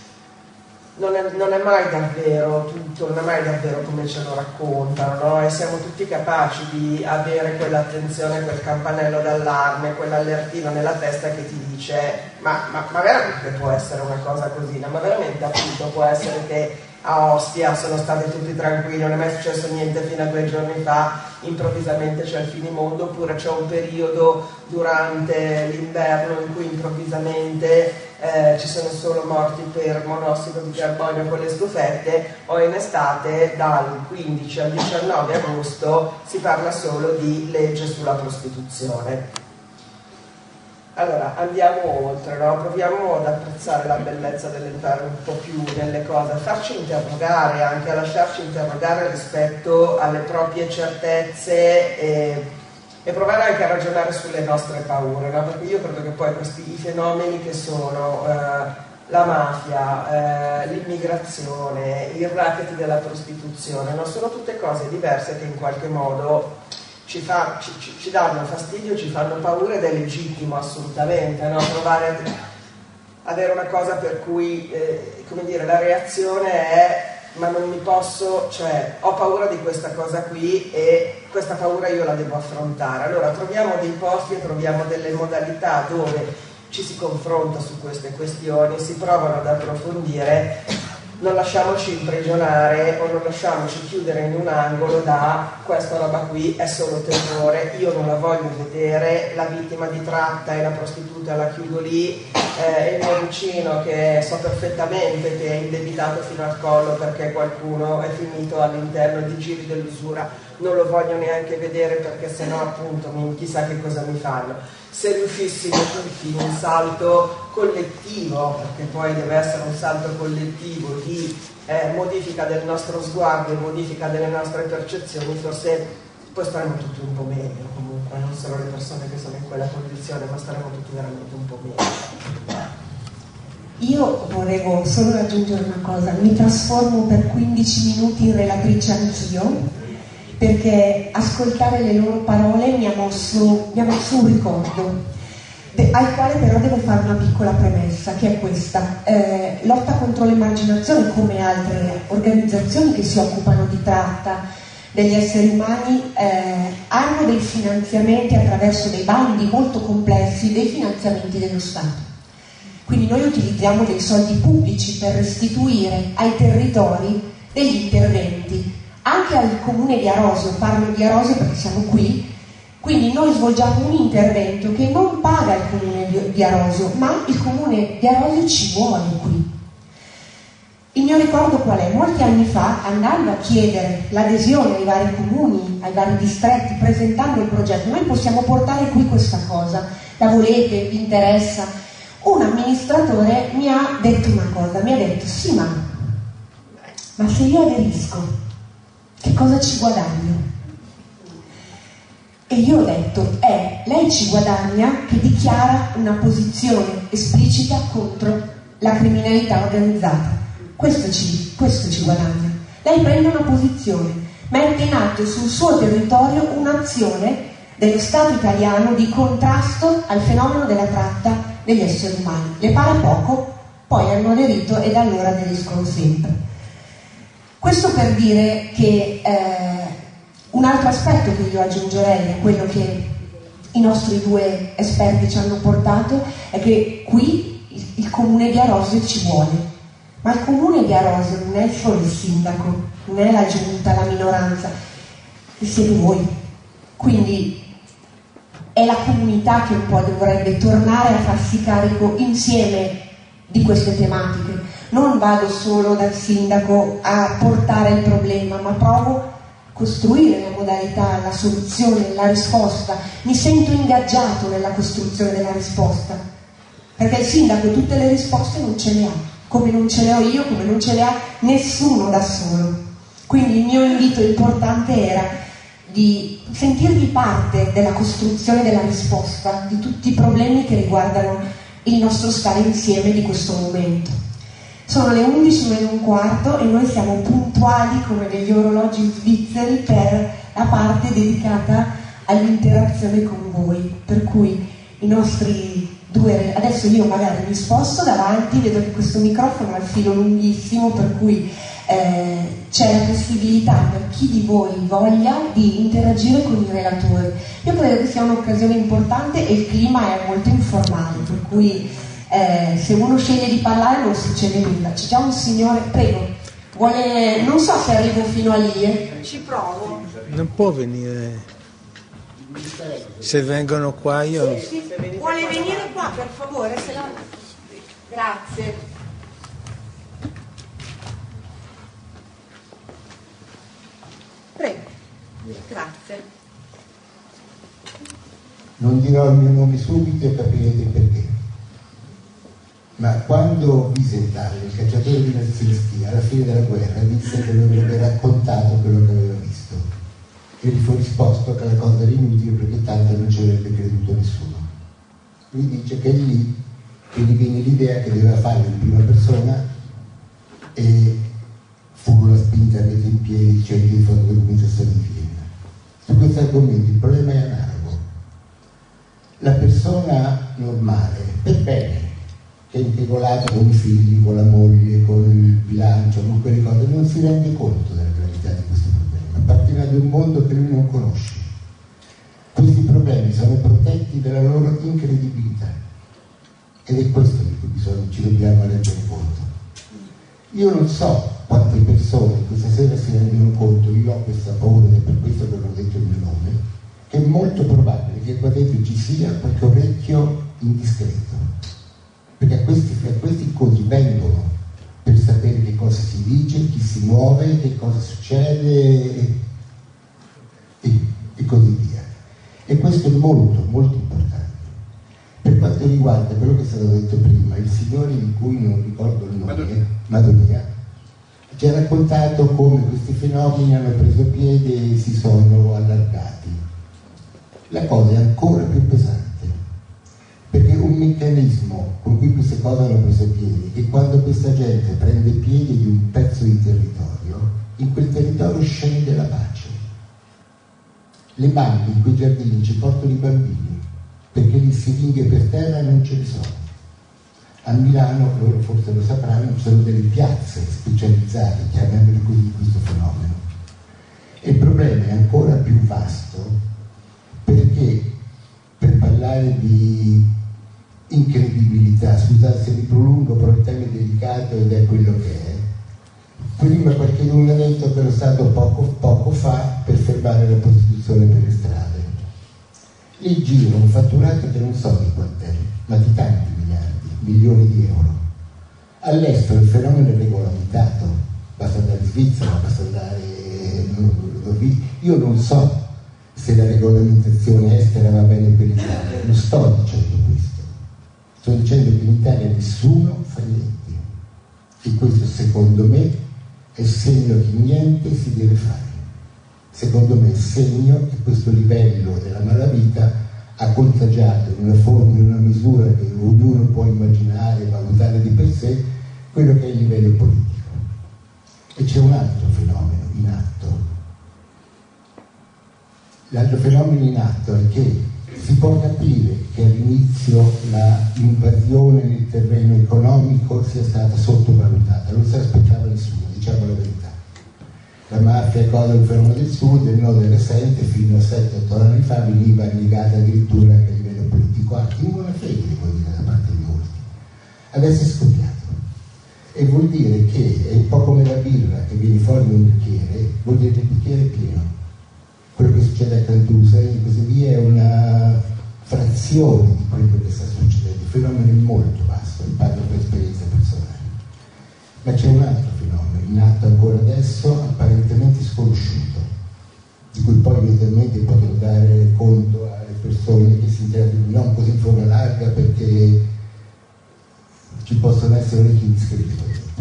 Speaker 1: non è, non è mai davvero tutto, non è mai davvero come ce lo raccontano, no? E siamo tutti capaci di avere quell'attenzione, quel campanello d'allarme, quell'allertino nella testa che ti dice ma, ma, ma veramente può essere una cosa così, no? Ma veramente appunto può essere che a Ostia sono stati tutti tranquilli, non è mai successo niente fino a due giorni fa, improvvisamente c'è il finimondo, oppure c'è un periodo durante l'inverno in cui improvvisamente eh, ci sono solo morti per monossido di carbonio con le stufette, o in estate dal quindici al diciannove agosto si parla solo di legge sulla prostituzione. Allora, andiamo oltre, no? Proviamo ad apprezzare la bellezza dell'entrare un po' più nelle cose, a farci interrogare, anche a lasciarci interrogare rispetto alle proprie certezze e, e provare anche a ragionare sulle nostre paure, no? Perché io credo che poi questi fenomeni che sono eh, la mafia, eh, l'immigrazione, il racket della prostituzione, no? Sono tutte cose diverse che in qualche modo Ci, fa, ci, ci, ci danno fastidio, ci fanno paura, ed è legittimo assolutamente, no? Provare ad avere una cosa per cui eh, come dire, la reazione è ma non mi posso, cioè ho paura di questa cosa qui e questa paura io la devo affrontare. Allora troviamo dei posti e troviamo delle modalità dove ci si confronta su queste questioni, si provano ad approfondire. Non lasciamoci imprigionare o non lasciamoci chiudere in un angolo da questa roba qui è solo terrore, io non la voglio vedere, la vittima di tratta e la prostituta la chiudo lì, eh, il mio vicino che so perfettamente che è indebitato fino al collo perché qualcuno è finito all'interno di giri dell'usura, non lo voglio neanche vedere perché sennò appunto mi, chissà che cosa mi fanno. Se riuscissimo tutti in un salto collettivo, perché poi deve essere un salto collettivo di eh, modifica del nostro sguardo e modifica delle nostre percezioni, forse poi staremo tutti un po' meglio comunque, non solo le persone che sono in quella condizione, ma staremo tutti veramente un po' meglio.
Speaker 3: Io volevo solo aggiungere una cosa, mi trasformo per quindici minuti in relatrice anch'io, perché ascoltare le loro parole mi ha mosso, mi ha mosso un ricordo, de, al quale però devo fare una piccola premessa, che è questa. Eh, lotta contro l'emarginazione, come altre organizzazioni che si occupano di tratta degli esseri umani, eh, hanno dei finanziamenti attraverso dei bandi molto complessi, dei finanziamenti dello Stato. Quindi noi utilizziamo dei soldi pubblici per restituire ai territori degli interventi, anche al comune di Arosio, parlo di Arosio perché siamo qui, quindi noi svolgiamo un intervento che non paga il comune di Arosio, ma il comune di Arosio ci vuole qui. Il mio ricordo qual è? Molti anni fa, andando a chiedere l'adesione ai vari comuni, ai vari distretti, presentando il progetto, noi possiamo portare qui questa cosa, la volete, vi interessa? Un amministratore mi ha detto una cosa, mi ha detto sì, ma, ma se io aderisco, che cosa ci guadagno? E io ho detto, eh, lei ci guadagna che dichiara una posizione esplicita contro la criminalità organizzata. Questo ci, questo ci guadagna. Lei prende una posizione, mette in atto sul suo territorio un'azione dello Stato italiano di contrasto al fenomeno della tratta degli esseri umani. Le pare poco? Poi hanno aderito e da allora aderiscono sempre. Questo per dire che eh, un altro aspetto che io aggiungerei a quello che i nostri due esperti ci hanno portato è che qui il, il comune di Arosio ci vuole, ma il comune di Arosio non è solo il sindaco, non è la giunta, la minoranza, siete voi. Quindi è la comunità che un po' dovrebbe tornare a farsi carico insieme di queste tematiche. Non vado solo dal sindaco a portare il problema, ma provo a costruire la modalità, la soluzione, la risposta. Mi sento ingaggiato nella costruzione della risposta, perché il sindaco tutte le risposte non ce le ha, come non ce le ho io, come non ce le ha nessuno da solo. Quindi il mio invito importante era di sentirvi parte della costruzione della risposta di tutti i problemi che riguardano il nostro stare insieme di questo momento. Sono le undici meno un quarto e noi siamo puntuali come degli orologi svizzeri per la parte dedicata all'interazione con voi, per cui i nostri due, adesso io magari mi sposto davanti, vedo che questo microfono ha il filo lunghissimo, per cui eh, c'è la possibilità per chi di voi voglia di interagire con i relatori. Io credo che sia un'occasione importante e il clima è molto informale, per cui eh, se uno sceglie di parlare non succede nulla. C'è già un signore, prego, vuole, non so se arrivo fino a lì, eh. Ci provo.
Speaker 5: Non può venire, se vengono qua io...
Speaker 3: Sì, sì. Vuole venire qua per favore? Se la... Grazie. Prego. Grazie.
Speaker 6: Non dirò il mio nome subito e capirete perché. Ma quando Wiesenthal, il cacciatore di nazisti, alla fine della guerra disse che lui avrebbe raccontato quello che aveva visto, e gli fu risposto che la cosa era inutile perché tanto non ci avrebbe creduto nessuno. Lui dice che è lì che gli viene l'idea che doveva farlo in prima persona e fu la spinta a mettere in piedi il centro di fotodocumentazione di Vienna. Su questo argomento il problema è analogo. La persona normale, per bene, che è integrata con i figli, con la moglie, con il bilancio, con quelle cose, non si rende conto della gravità di questo problema, appartiene ad un mondo che lui non conosce. Questi problemi sono protetti dalla loro incredibilità ed è questo di cui bisogna, ci dobbiamo rendere conto. Io non so quante persone questa sera si rendono conto, io ho questa paura ed è per questo che non ho detto il mio nome, che è molto probabile che qua dentro ci sia qualche orecchio indiscreto, perché a questi, a questi incontri vengono per sapere che cosa si dice, chi si muove, che cosa succede e, e, e così via. E questo è molto, molto importante. Per quanto riguarda quello che è stato detto prima, il signore di cui non ricordo il nome, Madonia, ci ha raccontato come questi fenomeni hanno preso piede e si sono allargati. La cosa è ancora più pesante, perché un meccanismo con cui queste cose hanno preso piede è che quando questa gente prende piede di un pezzo di territorio, in quel territorio scende la pace. Le mamme in quei giardini ci portano i bambini, perché le siringhe per terra non ce ne sono. A Milano, loro forse lo sapranno, ci sono delle piazze specializzate, chiamiamole così, di questo fenomeno. E il problema è ancora più vasto, perché per parlare di incredibilità, scusate se mi prolungo, però il tema è delicato ed è quello che è. Prima qualcuno ha detto che lo Stato poco, poco fa per fermare la prostituzione per le strade. Lì gira un fatturato che non so di quant'è, ma di tanti miliardi, milioni di euro. All'estero il fenomeno è regolamentato, basta andare in Svizzera, basta andare io non so se la regolamentazione estera va bene per l'Italia, non sto dicendo questo, sto dicendo che in Italia nessuno fa niente, e questo secondo me è segno che niente si deve fare. Secondo me è segno che questo livello della malavita ha contagiato in una forma, in una misura che ognuno può immaginare e valutare di per sé, quello che è il livello politico. E c'è un altro fenomeno in atto. L'altro fenomeno in atto è che si può capire che all'inizio la invasione nel terreno economico sia stata sottovalutata, non se l'aspettava nessuno, diciamo la verità. La mafia è cosa del fenomeno del sud, il nord era assente, fino a sette otto anni fa veniva negata addirittura anche a livello politico, anche in buona fede, devo dire, da parte di molti. Adesso è scoppiato. E vuol dire che è un po' come la birra che viene fuori da un bicchiere, vuol dire che il bicchiere è pieno. Quello che succede a Cantusa e così via è una frazione di quello che sta succedendo. Il fenomeno è molto vasto, parlo per esperienza personale. Ma c'è un altro fenomeno, in atto ancora adesso, apparentemente sconosciuto, di cui poi eventualmente potrò dare conto alle persone che si interessano, non così in forma larga, perché ci possono essere orecchi iscritti.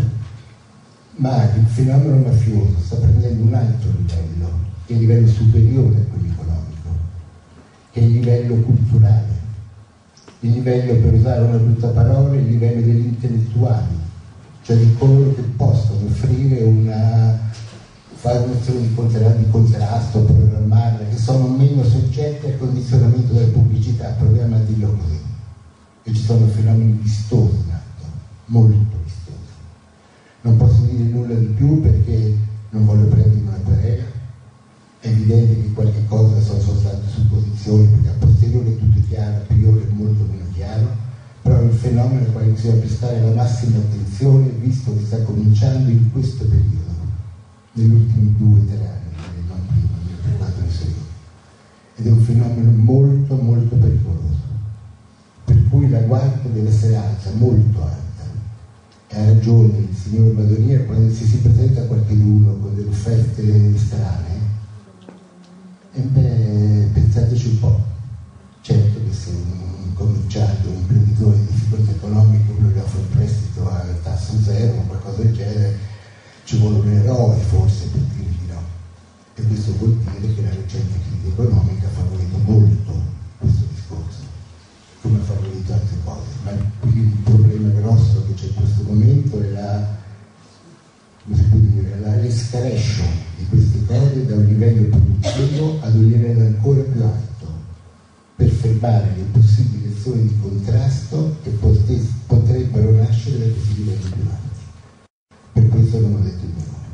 Speaker 6: Ma il fenomeno mafioso sta prendendo un altro livello, che è il livello superiore a quello economico, che è il livello culturale, il livello, per usare una brutta parola, il livello degli intellettuali, cioè di coloro che possono offrire una, fare un'azione di, contra, di contrasto, programmarla, che sono meno soggetti al condizionamento della pubblicità, proviamo a dirlo così. E ci sono fenomeni vistosi in atto, molto vistosi. Non posso dire nulla di più perché non voglio prendere una querela. È evidente che qualche cosa sono soltanto supposizioni, perché a posteriore è tutto chiaro, a priori è molto meno chiaro, però è un fenomeno al quale bisogna prestare la massima attenzione, visto che sta cominciando in questo periodo, negli ultimi due o tre anni, non prima, per quanto ne so io. Ed è un fenomeno molto, molto pericoloso, per cui la guardia deve essere alta, molto alta. E ha ragione il signor Madonia quando si, si presenta qualcuno con delle offerte strane. E beh, pensateci un po'. Certo che se un commerciante, un imprenditore di difficoltà economiche, uno gli offre un prestito a tasso zero o qualcosa del genere, ci vuole un eroe forse per dirgli no. E questo vuol dire che la recente crisi economica ha favorito molto questo discorso, come ha favorito altre cose. Ma qui il problema grosso che c'è in questo momento è la, come si può dire, la escalation di queste cose da un livello produttivo ad un livello ancora più alto, per fermare le possibili azioni di contrasto che potes- potrebbero nascere da questi livelli più alti. Per questo non ho detto il mio nome.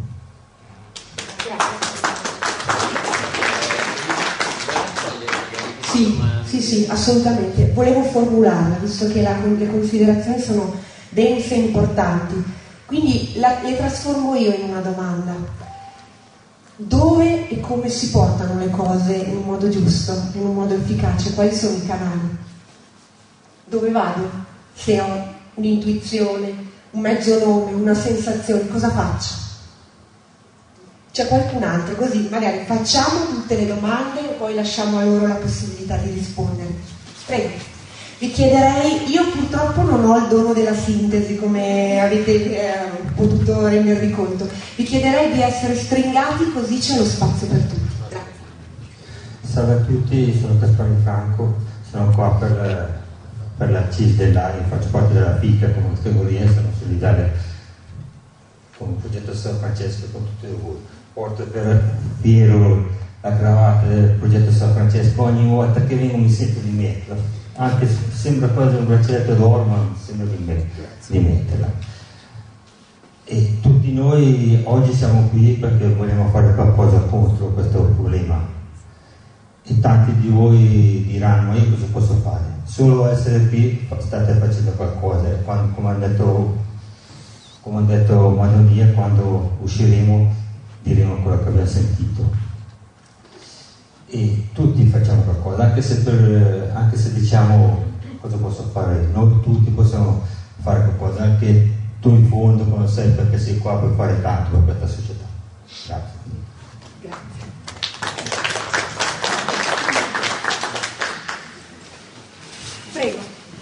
Speaker 3: Sì, sì, sì, assolutamente. Volevo formularla, visto che la, le considerazioni sono dense e importanti. Quindi la, le trasformo io in una domanda. Dove e come si portano le cose in un modo giusto, in un modo efficace? Quali sono i canali? Dove vado? Se ho un'intuizione, un mezzo nome, una sensazione, cosa faccio? C'è qualcun altro? Così magari facciamo tutte le domande e poi lasciamo a loro la possibilità di rispondere. Prego. Vi chiederei, io purtroppo non ho il dono della sintesi come avete eh, potuto rendervi conto, vi chiederei di essere stringati così c'è lo spazio per tutti. Grazie.
Speaker 7: Salve a tutti, sono Castroni Franco, sono qua per, per la C I S dell'A I, faccio parte della P I C A come categoria, sono solidale con il progetto San Francesco e con tutti voi. Porto per Piero la cravatta del progetto San Francesco, ogni volta che vengo mi sento di metterla. Anche se sembra quasi un braccialetto d'oro, ma non sembra di, me, di metterla. E tutti noi oggi siamo qui perché vogliamo fare qualcosa contro questo problema. E tanti di voi diranno: io cosa posso fare? Solo essere qui state facendo qualcosa. E quando, come ha detto, come ha detto Madonia, quando usciremo diremo quello che abbiamo sentito. E tutti facciamo qualcosa, anche se, per, anche se diciamo cosa posso fare, noi tutti possiamo fare qualcosa, anche tu in fondo come sei, perché sei qua per fare tanto per questa società. Grazie.
Speaker 3: Grazie. Prego.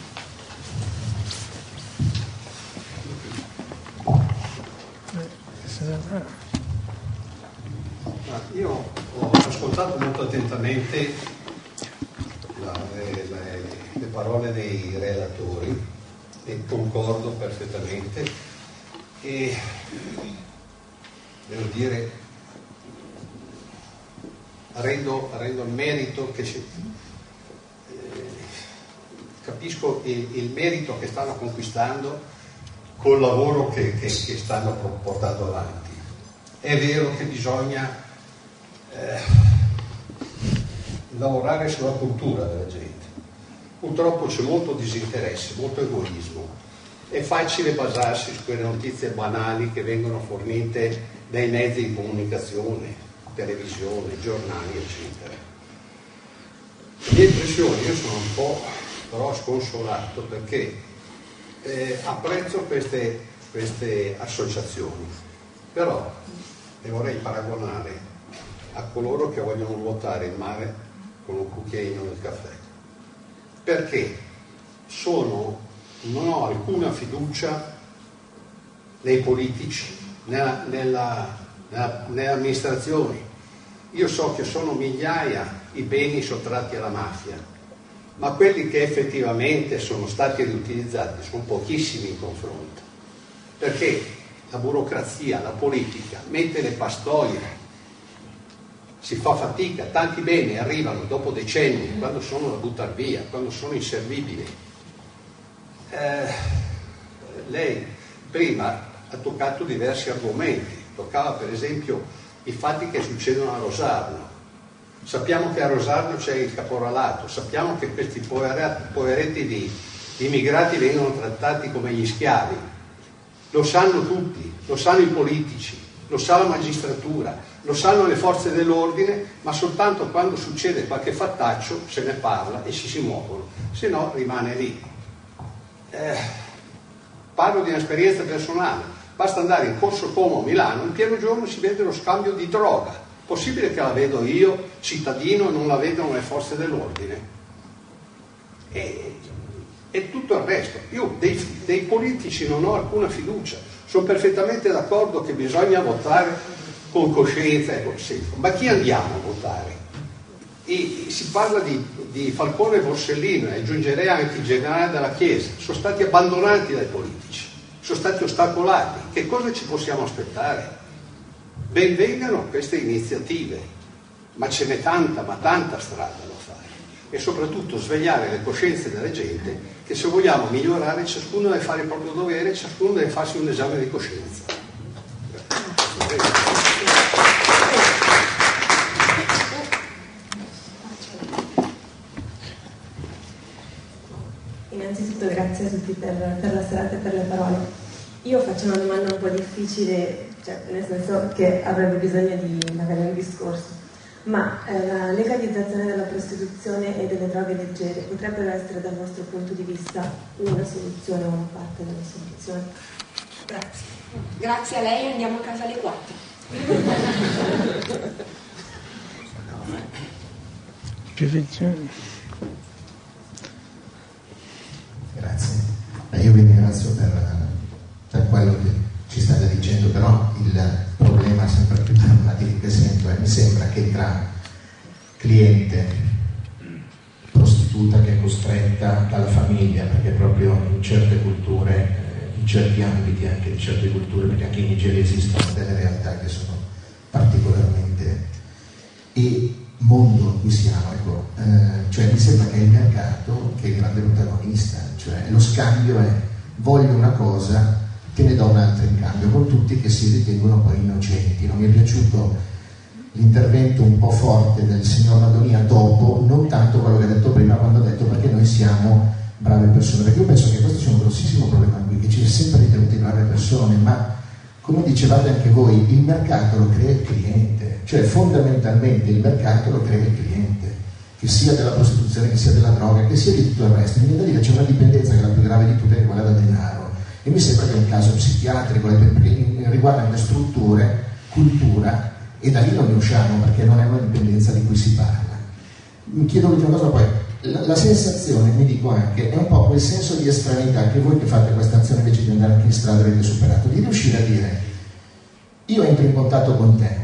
Speaker 8: Io ho ascoltato molto attentamente la, le, le, le parole dei relatori e concordo perfettamente e devo dire rendo, rendo il merito che ci, eh, capisco il, il merito che stanno conquistando col lavoro che, che, che stanno portando avanti. È vero che bisogna Eh, lavorare sulla cultura della gente. Purtroppo c'è molto disinteresse, molto egoismo. È facile basarsi su quelle notizie banali che vengono fornite dai mezzi di comunicazione, televisione, giornali, eccetera. La mia impressione, io sono un po' però sconsolato perché eh, apprezzo queste, queste associazioni, però le vorrei paragonare a coloro che vogliono vuotare il mare con un cucchiaino del caffè, perché sono, non ho alcuna fiducia nei politici, nella, nella, nella, nelle amministrazioni. Io so che sono migliaia i beni sottratti alla mafia, ma quelli che effettivamente sono stati riutilizzati sono pochissimi in confronto, perché la burocrazia, la politica mette le pastoie, si fa fatica, tanti beni arrivano dopo decenni, quando sono da buttare via, quando sono inservibili. Eh, lei prima ha toccato diversi argomenti, toccava per esempio i fatti che succedono a Rosarno. Sappiamo che a Rosarno c'è il caporalato, sappiamo che questi poveretti, poveretti di immigrati vengono trattati come gli schiavi. Lo sanno tutti, lo sanno i politici, lo sa la magistratura, lo sanno le forze dell'ordine, ma soltanto quando succede qualche fattaccio se ne parla e ci si muovono, se no rimane lì. Eh, parlo di un'esperienza personale, basta andare in Corso Como a Milano, in pieno giorno si vede lo scambio di droga. Possibile che la vedo io, cittadino, e non la vedono le forze dell'ordine? E, e tutto il resto. Io dei, dei politici non ho alcuna fiducia, sono perfettamente d'accordo che bisogna votare con coscienza e con senso, ma chi andiamo a votare? E si parla di, di Falcone e Borsellino, e aggiungerei anche il generale della Chiesa, sono stati abbandonati dai politici, sono stati ostacolati. Che cosa ci possiamo aspettare? Ben vengano queste iniziative, ma ce n'è tanta, ma tanta strada da fare, e soprattutto svegliare le coscienze della gente che se vogliamo migliorare ciascuno deve fare il proprio dovere, ciascuno deve farsi un esame di coscienza.
Speaker 9: Innanzitutto grazie a tutti per, per la serata e per le parole. Io faccio una domanda un po' difficile, cioè, nel senso che avrebbe bisogno di magari un discorso, ma eh, la legalizzazione della prostituzione e delle droghe leggere potrebbero essere dal vostro punto di vista una soluzione o una parte della soluzione?
Speaker 3: Grazie. Grazie a lei, andiamo a casa alle quattro.
Speaker 6: quello che ci state dicendo, però il problema sempre più drammatico che sento è mi sembra che tra cliente, prostituta che è costretta dalla famiglia, perché proprio in certe culture, eh, in certi ambiti anche di certe culture, perché anche in Nigeria esistono delle realtà che sono particolarmente, e mondo in cui siamo, ecco, eh, cioè mi sembra che è il mercato che è il grande protagonista, cioè lo scambio è voglio una cosa, te ne do un'altra in cambio, con tutti che si ritengono poi innocenti. Non mi è piaciuto l'intervento un po' forte del signor Madonia dopo, non tanto quello che ha detto prima quando ha detto perché noi siamo brave persone, perché io penso che questo sia un grossissimo problema qui, che ci è sempre ritenuti brave persone, ma come dicevate anche voi, il mercato lo crea il cliente, cioè fondamentalmente il mercato lo crea il cliente, che sia della prostituzione, che sia della droga, che sia di tutto il resto. Mi viene da dire c'è una dipendenza che è la più grave di tutte, che è quella del denaro, e mi sembra che è un caso psichiatrico, perché riguarda anche strutture, cultura, e da lì non ne usciamo perché non è una dipendenza di cui si parla. Mi chiedo l'ultima cosa poi, la, la sensazione, mi dico anche, è un po' quel senso di estraneità che voi che fate questa azione invece di andare anche in strada avete superato, di riuscire a dire io entro in contatto con te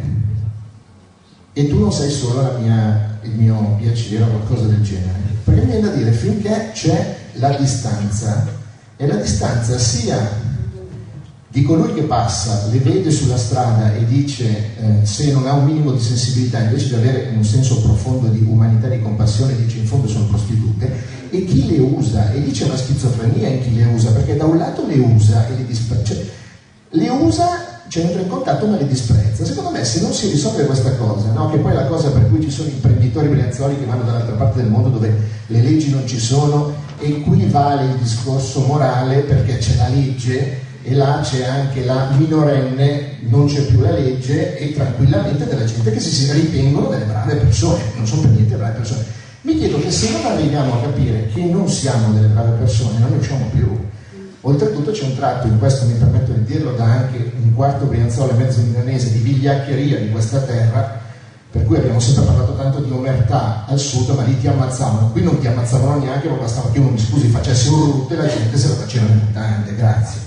Speaker 6: e tu non sei solo la mia, il mio piacere o qualcosa del genere, perché mi viene da dire finché c'è la distanza, e la distanza sia di colui che passa, le vede sulla strada e dice eh, se non ha un minimo di sensibilità, invece di avere un senso profondo di umanità e di compassione, dice in fondo sono prostitute, e chi le usa, e lì c'è una schizofrenia in chi le usa, perché da un lato le usa e le disprezza, cioè, le usa, cioè entra in contatto ma le disprezza. Secondo me se non si risolve questa cosa, no? Che poi è la cosa per cui ci sono imprenditori brianzoli che vanno dall'altra parte del mondo dove le leggi non ci sono, e qui vale il discorso morale perché c'è la legge, e là c'è anche la minorenne, non c'è più la legge, e tranquillamente della gente che si, si ritengono delle brave persone, non sono per niente brave persone. Mi chiedo che se non arriviamo a capire che non siamo delle brave persone non ne usciamo più. Oltretutto c'è un tratto, in questo mi permetto di dirlo, da anche un quarto brianzolo e mezzo milanese, di vigliaccheria di questa terra, per cui abbiamo sempre parlato tanto di omertà al sud, ma lì ti ammazzavano, qui non ti ammazzavano neanche, ma bastava che uno, mi scusi, facesse un rutto e la gente se la faceva in mutande. Grazie.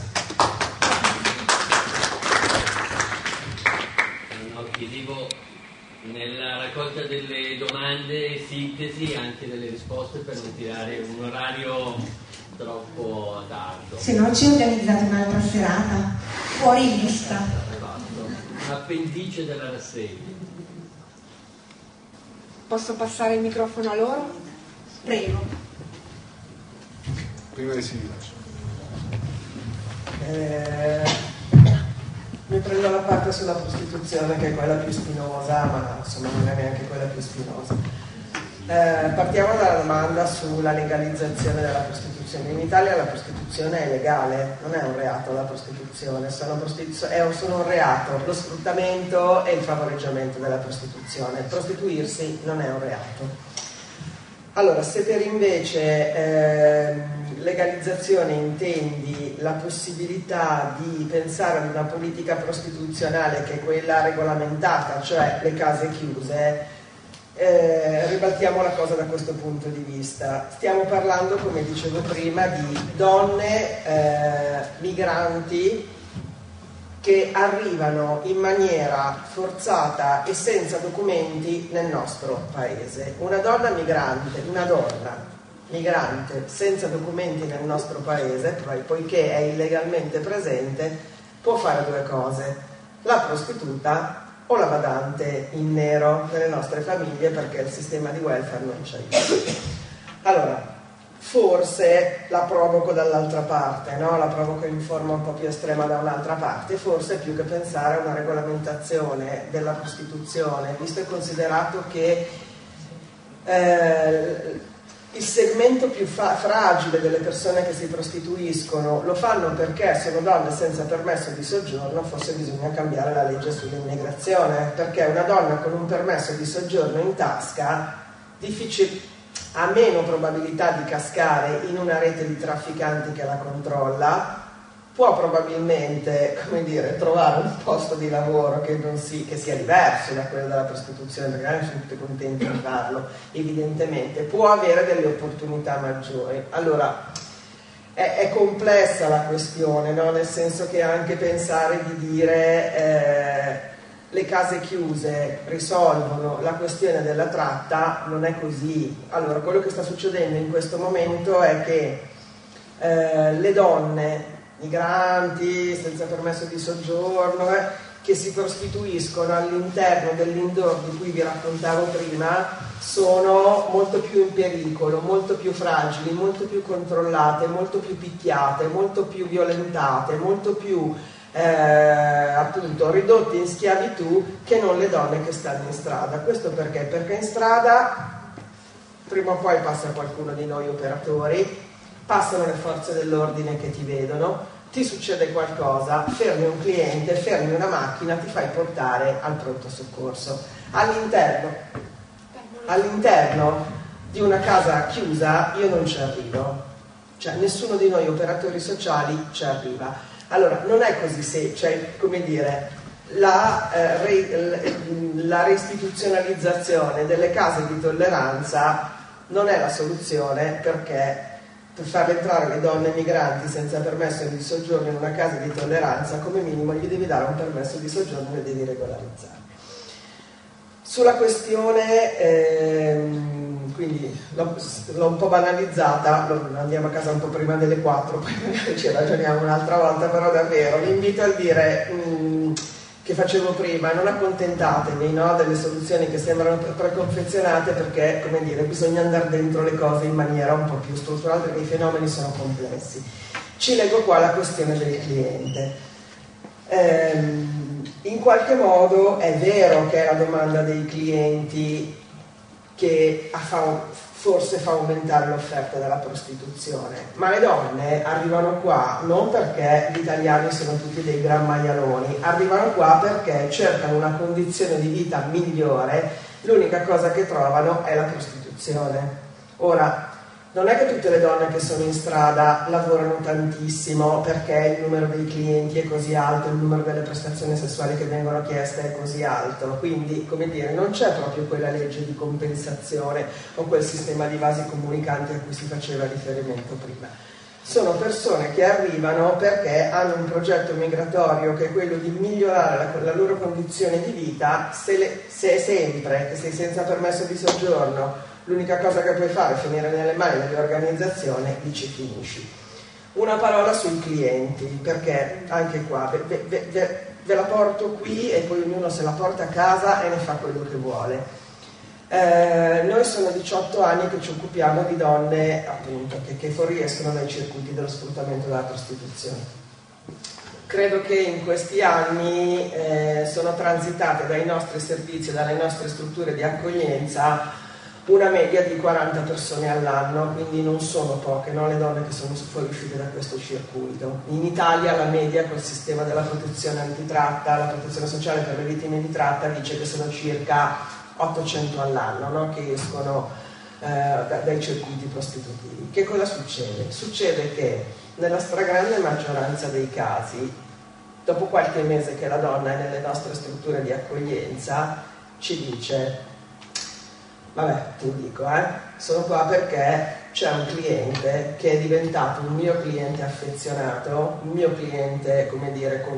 Speaker 10: Chiedevo nella raccolta delle domande sintesi anche delle risposte per non tirare un orario troppo tardo.
Speaker 3: Se no ci organizzate un'altra serata fuori lista.
Speaker 10: Un appendice della rassegna.
Speaker 3: Posso passare il microfono a loro? Prego.
Speaker 2: Prima di Silvia.
Speaker 1: Eh... Mi prendo la parte sulla prostituzione, che è quella più spinosa, ma insomma non è neanche quella più spinosa. Eh, partiamo dalla domanda sulla legalizzazione della prostituzione. In Italia la prostituzione è legale, non è un reato la prostituzione, sono, prostitu- è solo un reato lo sfruttamento e il favoreggiamento della prostituzione. Prostituirsi non è un reato. Allora, se per invece eh, legalizzazione intendi la possibilità di pensare ad una politica prostituzionale che è quella regolamentata, cioè le case chiuse, eh, ribaltiamo la cosa da questo punto di vista. Stiamo parlando, come dicevo prima, di donne eh, migranti che arrivano in maniera forzata e senza documenti nel nostro paese. Una donna migrante, una donna migrante senza documenti nel nostro paese, poiché è illegalmente presente, può fare due cose: la prostituta o la badante in nero nelle nostre famiglie, perché il sistema di welfare non c'è. Allora, forse la provoco dall'altra parte, no? La provoco in forma un po' più estrema da un'altra parte, forse più che pensare a una regolamentazione della prostituzione, visto e considerato che eh, il segmento più fa- fragile delle persone che si prostituiscono lo fanno perché sono donne senza permesso di soggiorno, forse bisogna cambiare la legge sull'immigrazione, perché una donna con un permesso di soggiorno in tasca difficil- ha meno probabilità di cascare in una rete di trafficanti che la controlla, può probabilmente, come dire, trovare un posto di lavoro che, non si, che sia diverso da quello della prostituzione, perché non sono tutti contenti di farlo, evidentemente, può avere delle opportunità maggiori. Allora, è, è complessa la questione, no? Nel senso che anche pensare di dire eh, le case chiuse risolvono la questione della tratta non è così. Allora, quello che sta succedendo in questo momento è che eh, le donne migranti senza permesso di soggiorno eh, che si prostituiscono all'interno dell'indoor di cui vi raccontavo prima sono molto più in pericolo, molto più fragili, molto più controllate, molto più picchiate, molto più violentate, molto più eh, appunto ridotte in schiavitù che non le donne che stanno in strada. Questo perché? Perché in strada prima o poi passa qualcuno di noi operatori, passano le forze dell'ordine che ti vedono, ti succede qualcosa, fermi un cliente, fermi una macchina, ti fai portare al pronto soccorso. All'interno, all'interno di una casa chiusa io non ci arrivo, cioè nessuno di noi operatori sociali ci arriva. Allora non è così, se, cioè, come dire, la, eh, re, la reistituzionalizzazione delle case di tolleranza non è la soluzione, perché per far entrare le donne migranti senza permesso di soggiorno in una casa di tolleranza, come minimo gli devi dare un permesso di soggiorno e le devi regolarizzare. Sulla questione, ehm, quindi l'ho, l'ho un po' banalizzata, andiamo a casa un po' prima delle quattro, poi magari ci ragioniamo un'altra volta, però davvero vi invito a dire mh, che facevo prima, non accontentatevi, no, delle soluzioni che sembrano preconfezionate, perché, come dire, bisogna andare dentro le cose in maniera un po' più strutturale, perché i fenomeni sono complessi. Ci leggo qua la questione del cliente. Ehm, in qualche modo è vero che è la domanda dei clienti che fa, forse fa aumentare l'offerta della prostituzione, ma le donne arrivano qua non perché gli italiani sono tutti dei gran maialoni, arrivano qua perché cercano una condizione di vita migliore, l'unica cosa che trovano è la prostituzione. Ora, non è che tutte le donne che sono in strada lavorano tantissimo perché il numero dei clienti è così alto, il numero delle prestazioni sessuali che vengono chieste è così alto, quindi, come dire, non c'è proprio quella legge di compensazione o quel sistema di vasi comunicanti a cui si faceva riferimento prima. Sono persone che arrivano perché hanno un progetto migratorio che è quello di migliorare la, la loro condizione di vita. Se, le, se è sempre che sei senza permesso di soggiorno, l'unica cosa che puoi fare è finire nelle mani dell'organizzazione, lì ci finisci. Una parola sui clienti, perché anche qua ve, ve, ve, ve la porto qui e poi ognuno se la porta a casa e ne fa quello che vuole. Eh, noi sono diciotto anni che ci occupiamo di donne, appunto, che, che fuoriescono dai circuiti dello sfruttamento della prostituzione. Credo che in questi anni eh, sono transitate dai nostri servizi, dalle nostre strutture di accoglienza, una media di quaranta persone all'anno, quindi non sono poche, no? Le donne che sono fuoriuscite da questo circuito. In Italia la media col sistema della protezione antitratta, la protezione sociale per le vittime di tratta, dice che sono circa ottocento all'anno, no? Che escono eh, da, dai circuiti prostitutivi. Che cosa succede? Succede che nella stragrande maggioranza dei casi, dopo qualche mese che la donna è nelle nostre strutture di accoglienza, ci dice: vabbè, ti dico, eh, sono qua perché c'è un cliente che è diventato un mio cliente affezionato, un mio cliente, come dire, con,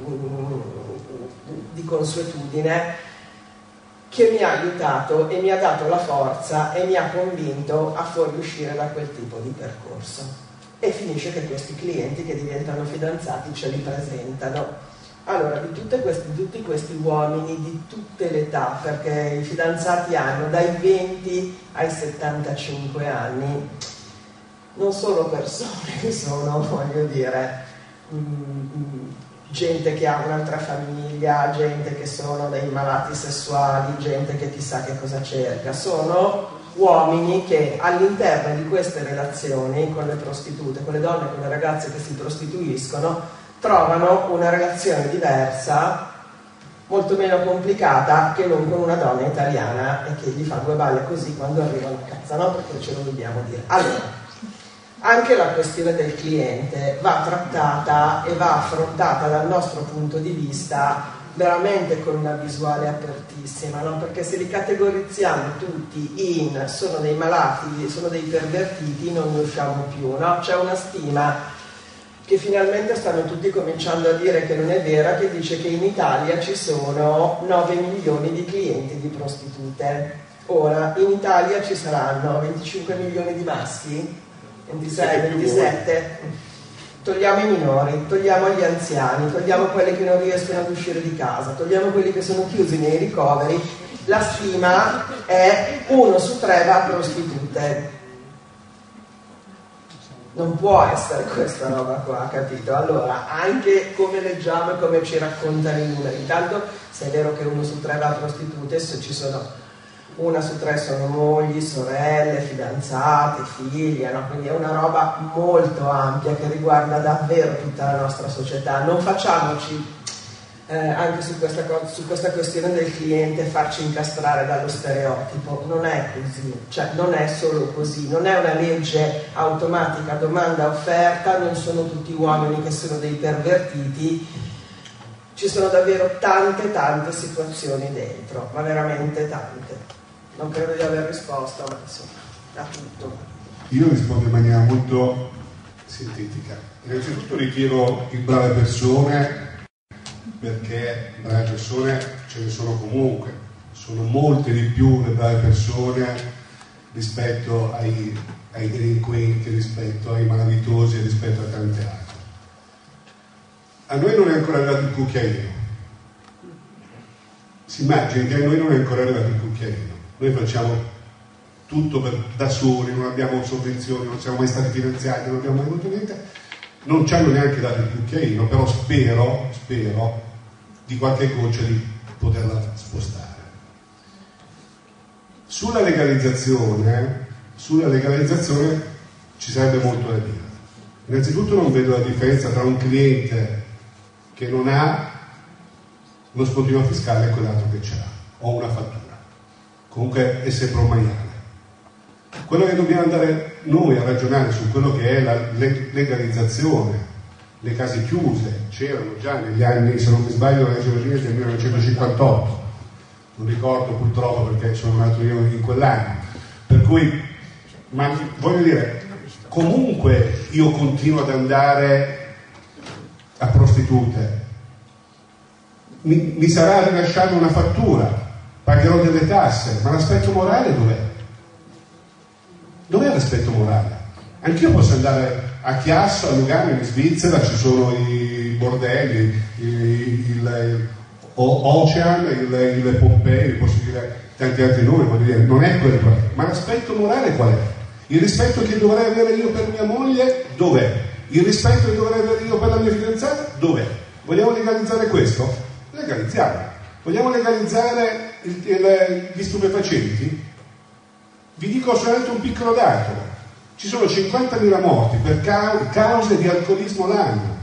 Speaker 1: di consuetudine, che mi ha aiutato e mi ha dato la forza e mi ha convinto a fuoriuscire da quel tipo di percorso. E finisce che questi clienti che diventano fidanzati ce li presentano. Allora, di, tutte queste, di tutti questi uomini di tutte le età, perché i fidanzati hanno dai venti ai settantacinque anni, non solo persone che sono, voglio dire, mh, gente che ha un'altra famiglia, gente che sono dei malati sessuali, gente che chissà che cosa cerca, sono uomini che all'interno di queste relazioni con le prostitute, con le donne, con le ragazze che si prostituiscono, trovano una relazione diversa, molto meno complicata che non con una donna italiana e che gli fa due balle così quando arrivano a casa, no? Perché ce lo dobbiamo dire. Allora, anche la questione del cliente va trattata e va affrontata dal nostro punto di vista veramente con una visuale apertissima, no? Perché se li categorizziamo tutti in sono dei malati, sono dei pervertiti, non ne usciamo più, no? C'è una stima che finalmente stanno tutti cominciando a dire che non è vera, che dice che in Italia ci sono nove milioni di clienti di prostitute. Ora, in Italia ci saranno venticinque milioni di maschi, ventisei, ventisette, togliamo i minori, togliamo gli anziani, togliamo quelli che non riescono ad uscire di casa, togliamo quelli che sono chiusi nei ricoveri, la stima è uno su tre va a prostitute. Non può essere questa roba qua, capito? Allora, anche come leggiamo e come ci raccontano i numeri, intanto se è vero che uno su tre va a prostitute, se ci sono una su tre sono mogli, sorelle, fidanzate, figlie, no? Quindi è una roba molto ampia che riguarda davvero tutta la nostra società. Non facciamoci eh, anche su questa, cosa, su questa questione del cliente farci incastrare dallo stereotipo. Non è così, cioè non è solo così, non è una legge automatica domanda-offerta, non sono tutti uomini che sono dei pervertiti. Ci sono davvero tante tante situazioni dentro, ma veramente tante. Non credo di aver risposto, ma insomma, da tutto.
Speaker 4: Io rispondo in maniera molto sintetica. Innanzitutto ritiro il brave persone, perché brave persone ce ne sono comunque, sono molte di più le brave persone rispetto ai, ai delinquenti, rispetto ai malavitosi e rispetto a tante altre. A noi non è ancora arrivato il cucchiaino. Si immagini che a noi non è ancora arrivato il cucchiaino. Noi facciamo tutto per, da soli, non abbiamo sovvenzioni, non siamo mai stati finanziati, non abbiamo mai avuto niente, non ci hanno neanche dato il cucchiaino, però spero, spero di qualche goccia di poterla spostare. Sulla legalizzazione, sulla legalizzazione ci sarebbe molto da dire. Innanzitutto non vedo la differenza tra un cliente che non ha lo spuntino fiscale e quell'altro che ce l'ha, o una fattura. Comunque è sempre un maiale. Quello che dobbiamo andare noi a ragionare su quello che è la legalizzazione, le case chiuse, c'erano già negli anni, se non mi sbaglio, la legge Virginia del millenovecentocinquantotto, non ricordo purtroppo perché sono nato io in quell'anno, per cui, ma voglio dire, comunque io continuo ad andare a prostitute, mi, mi sarà rilasciata una fattura, pagherò delle tasse, ma l'aspetto morale dov'è? Dov'è l'aspetto morale? Anch'io posso andare a Chiasso, a Lugano, in Svizzera, ci sono i bordelli, il, il, il Ocean, il, il Pompei, posso dire tanti altri nomi, voglio dire, non è quello, ma l'aspetto morale qual è? Il rispetto che dovrei avere io per mia moglie, dov'è? Il rispetto che dovrei avere io per la mia fidanzata, dov'è? Vogliamo legalizzare questo? Legalizziamo. Vogliamo legalizzare il, il, gli stupefacenti? Vi dico solamente un piccolo dato. Ci sono cinquantamila morti per ca- cause di alcolismo l'anno.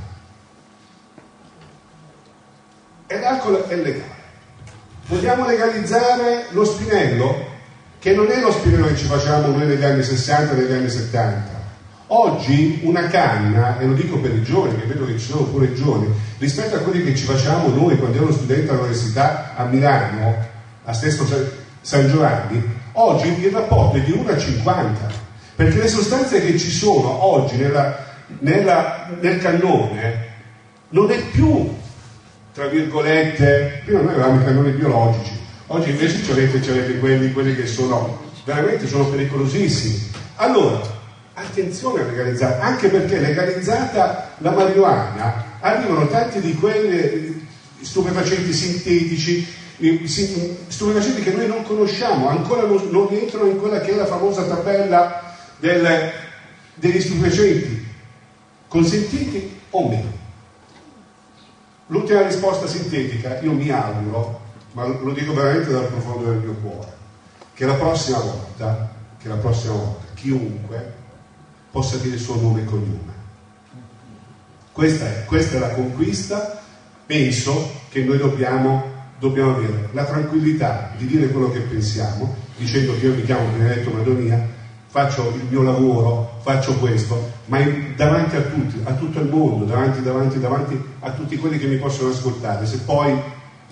Speaker 4: E l'alcol è legale. Vogliamo legalizzare lo spinello? Che non è lo spinello che ci facevamo noi negli anni sessanta, negli anni settanta. Oggi una canna, e lo dico per i giovani, che vedo che ci sono pure i giovani, rispetto a quelli che ci facevamo noi quando ero studente all'università a Milano, a Sesto San Giovanni, oggi il rapporto è di uno a cinquanta, perché le sostanze che ci sono oggi nella, nella, nel cannone non è più, tra virgolette, prima noi avevamo i cannoni biologici, oggi invece ci avete, ci avete quelli, quelli che sono veramente sono pericolosissimi. Allora, attenzione a legalizzare, anche perché legalizzata la marijuana arrivano tanti di quei stupefacenti sintetici, stupefacenti che noi non conosciamo, ancora non, non entrano in quella che è la famosa tabella del, degli stupefacenti consentiti o meno. L'ultima risposta sintetica, io mi auguro, ma lo dico veramente dal profondo del mio cuore, che la prossima volta, che la prossima volta chiunque possa dire il suo nome e cognome. Questa è, questa è la conquista, penso che noi dobbiamo, dobbiamo avere la tranquillità di dire quello che pensiamo, dicendo che io mi chiamo Benedetto Madonia, faccio il mio lavoro, faccio questo, ma in, davanti a tutti, a tutto il mondo, davanti, davanti, davanti a tutti quelli che mi possono ascoltare. Se poi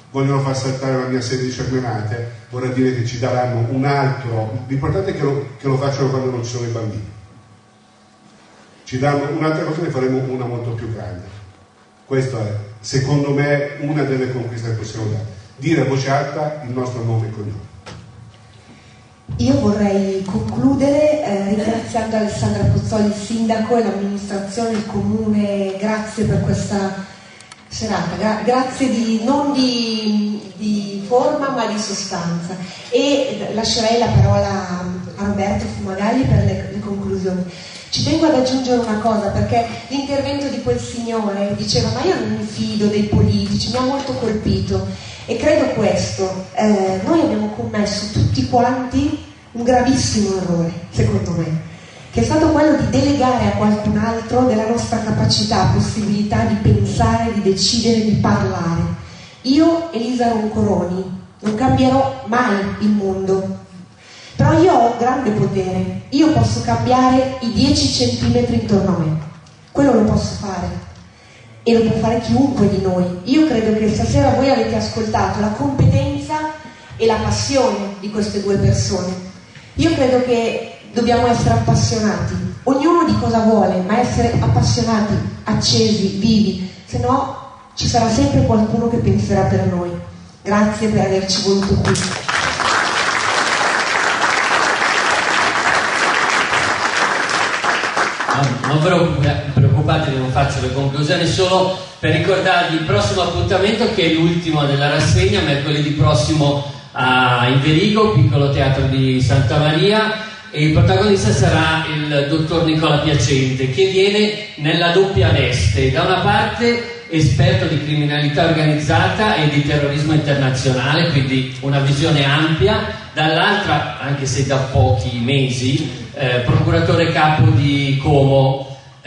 Speaker 4: vogliono far saltare la mia sedici armenate, vorrà dire che ci daranno un altro, l'importante è che lo, che lo facciano quando non ci sono i bambini, ci danno un'altra cosa, ne faremo una molto più grande. Questa è, secondo me, una delle conquiste che possiamo dare, dire a voce alta il nostro nome e cognome.
Speaker 3: Io vorrei concludere eh, ringraziando Alessandra Pozzoli, il sindaco, e l'amministrazione, il comune. Grazie per questa serata, Gra- grazie di, non di, di forma ma di sostanza, e lascerei la parola a Roberto Fumagalli per le, le conclusioni. Ci tengo ad aggiungere una cosa, perché l'intervento di quel signore diceva ma io non mi fido dei politici, mi ha molto colpito, e credo questo, eh, noi abbiamo commesso tutti quanti un gravissimo errore, secondo me, che è stato quello di delegare a qualcun altro della nostra capacità, possibilità di pensare, di decidere, di parlare. Io, Elisa Roncoroni, non cambierò mai il mondo, però io ho grande potere, io posso cambiare i dieci centimetri intorno a me, quello lo posso fare, e lo può fare chiunque di noi. Io credo che stasera voi avete ascoltato la competenza e la passione di queste due persone. Io credo che dobbiamo essere appassionati, ognuno di cosa vuole, ma essere appassionati, accesi, vivi, se no ci sarà sempre qualcuno che penserà per noi. Grazie per averci voluto qui.
Speaker 10: Non preoccupatevi, non faccio le conclusioni, solo per ricordarvi il prossimo appuntamento, che è l'ultimo della rassegna, mercoledì prossimo a Inverigo, piccolo teatro di Santa Maria, e il protagonista sarà il dottor Nicola Piacente, che viene nella doppia veste: da una parte esperto di criminalità organizzata e di terrorismo internazionale, quindi una visione ampia, dall'altra, anche se da pochi mesi, eh, procuratore capo di Como.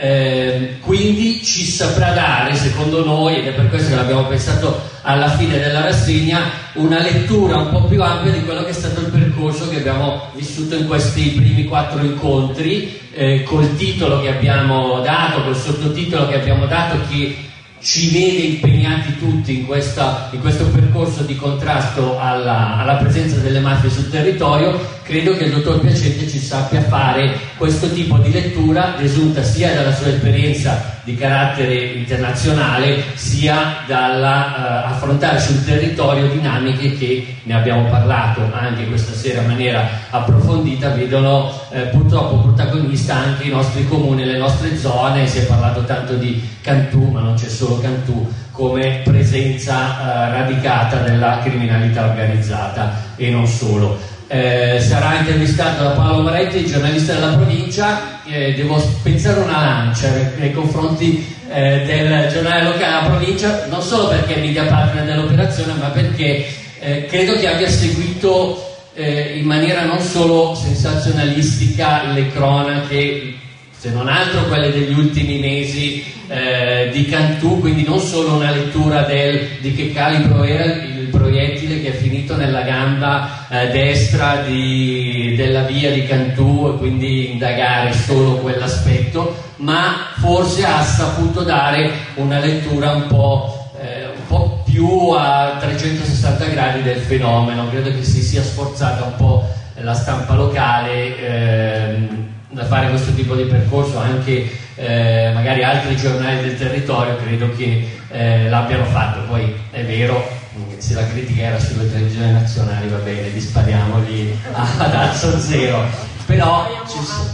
Speaker 10: Eh, quindi ci saprà dare, secondo noi, ed è per questo che l'abbiamo pensato alla fine della rassegna, una lettura un po' più ampia di quello che è stato il percorso che abbiamo vissuto in questi primi quattro incontri, eh, col titolo che abbiamo dato, col sottotitolo che abbiamo dato, che ci vede impegnati tutti in, questa, in questo percorso di contrasto alla, alla presenza delle mafie sul territorio. Credo che il dottor Piacente ci sappia fare questo tipo di lettura, risulta sia dalla sua esperienza di carattere internazionale, sia dall'affrontare uh, sul territorio dinamiche che, ne abbiamo parlato anche questa sera in maniera approfondita, vedono eh, purtroppo protagonista anche i nostri comuni, le nostre zone. Si è parlato tanto di Cantù, ma non c'è solo Cantù come presenza eh, radicata della criminalità organizzata, e non solo. Eh, sarà intervistato da Paolo Moretti, giornalista della provincia. Eh, devo spezzare una lancia nei confronti eh, del giornale locale della provincia, non solo perché è media partner dell'operazione, ma perché eh, credo che abbia seguito eh, in maniera non solo sensazionalistica le cronache, se non altro quelle degli ultimi mesi eh, di Cantù, quindi non solo una lettura del, di che calibro era il proiettile che è finito nella gamba eh, destra di, della via di Cantù, e quindi indagare solo quell'aspetto, ma forse ha saputo dare una lettura un po', eh, un po' più a trecentosessanta gradi del fenomeno. Credo che si sia sforzata un po' la stampa locale ehm, da fare questo tipo di percorso, anche eh, magari altri giornali del territorio credo che eh, l'abbiano fatto. Poi è vero, se la critica era sulle televisioni nazionali, va bene, dispariamogli ad alzo zero, però ci sono,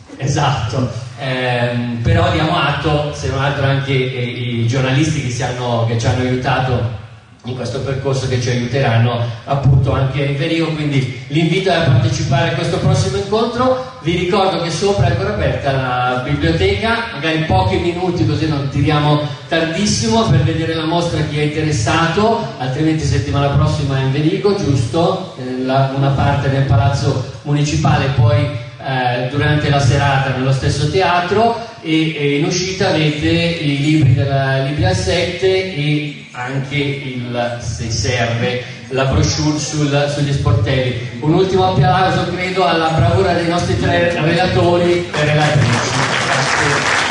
Speaker 10: esatto, ehm, però diamo atto, se non altro anche i, i giornalisti che, si hanno, che ci hanno aiutato in questo percorso, che ci aiuteranno appunto anche in Inverigo. Quindi l'invito è a partecipare a questo prossimo incontro. Vi ricordo che sopra è ancora aperta la biblioteca, magari pochi minuti così non tiriamo tardissimo, per vedere la mostra chi è interessato, altrimenti settimana prossima è in Inverigo, giusto? Eh, la, una parte nel Palazzo Municipale, poi eh, durante la serata nello stesso teatro, e, e in uscita avete i libri della Libri sette e anche il, se serve, la brochure sul, sugli sportelli. Un ultimo applauso, credo, alla bravura dei nostri tre relatori e relatrici. Grazie.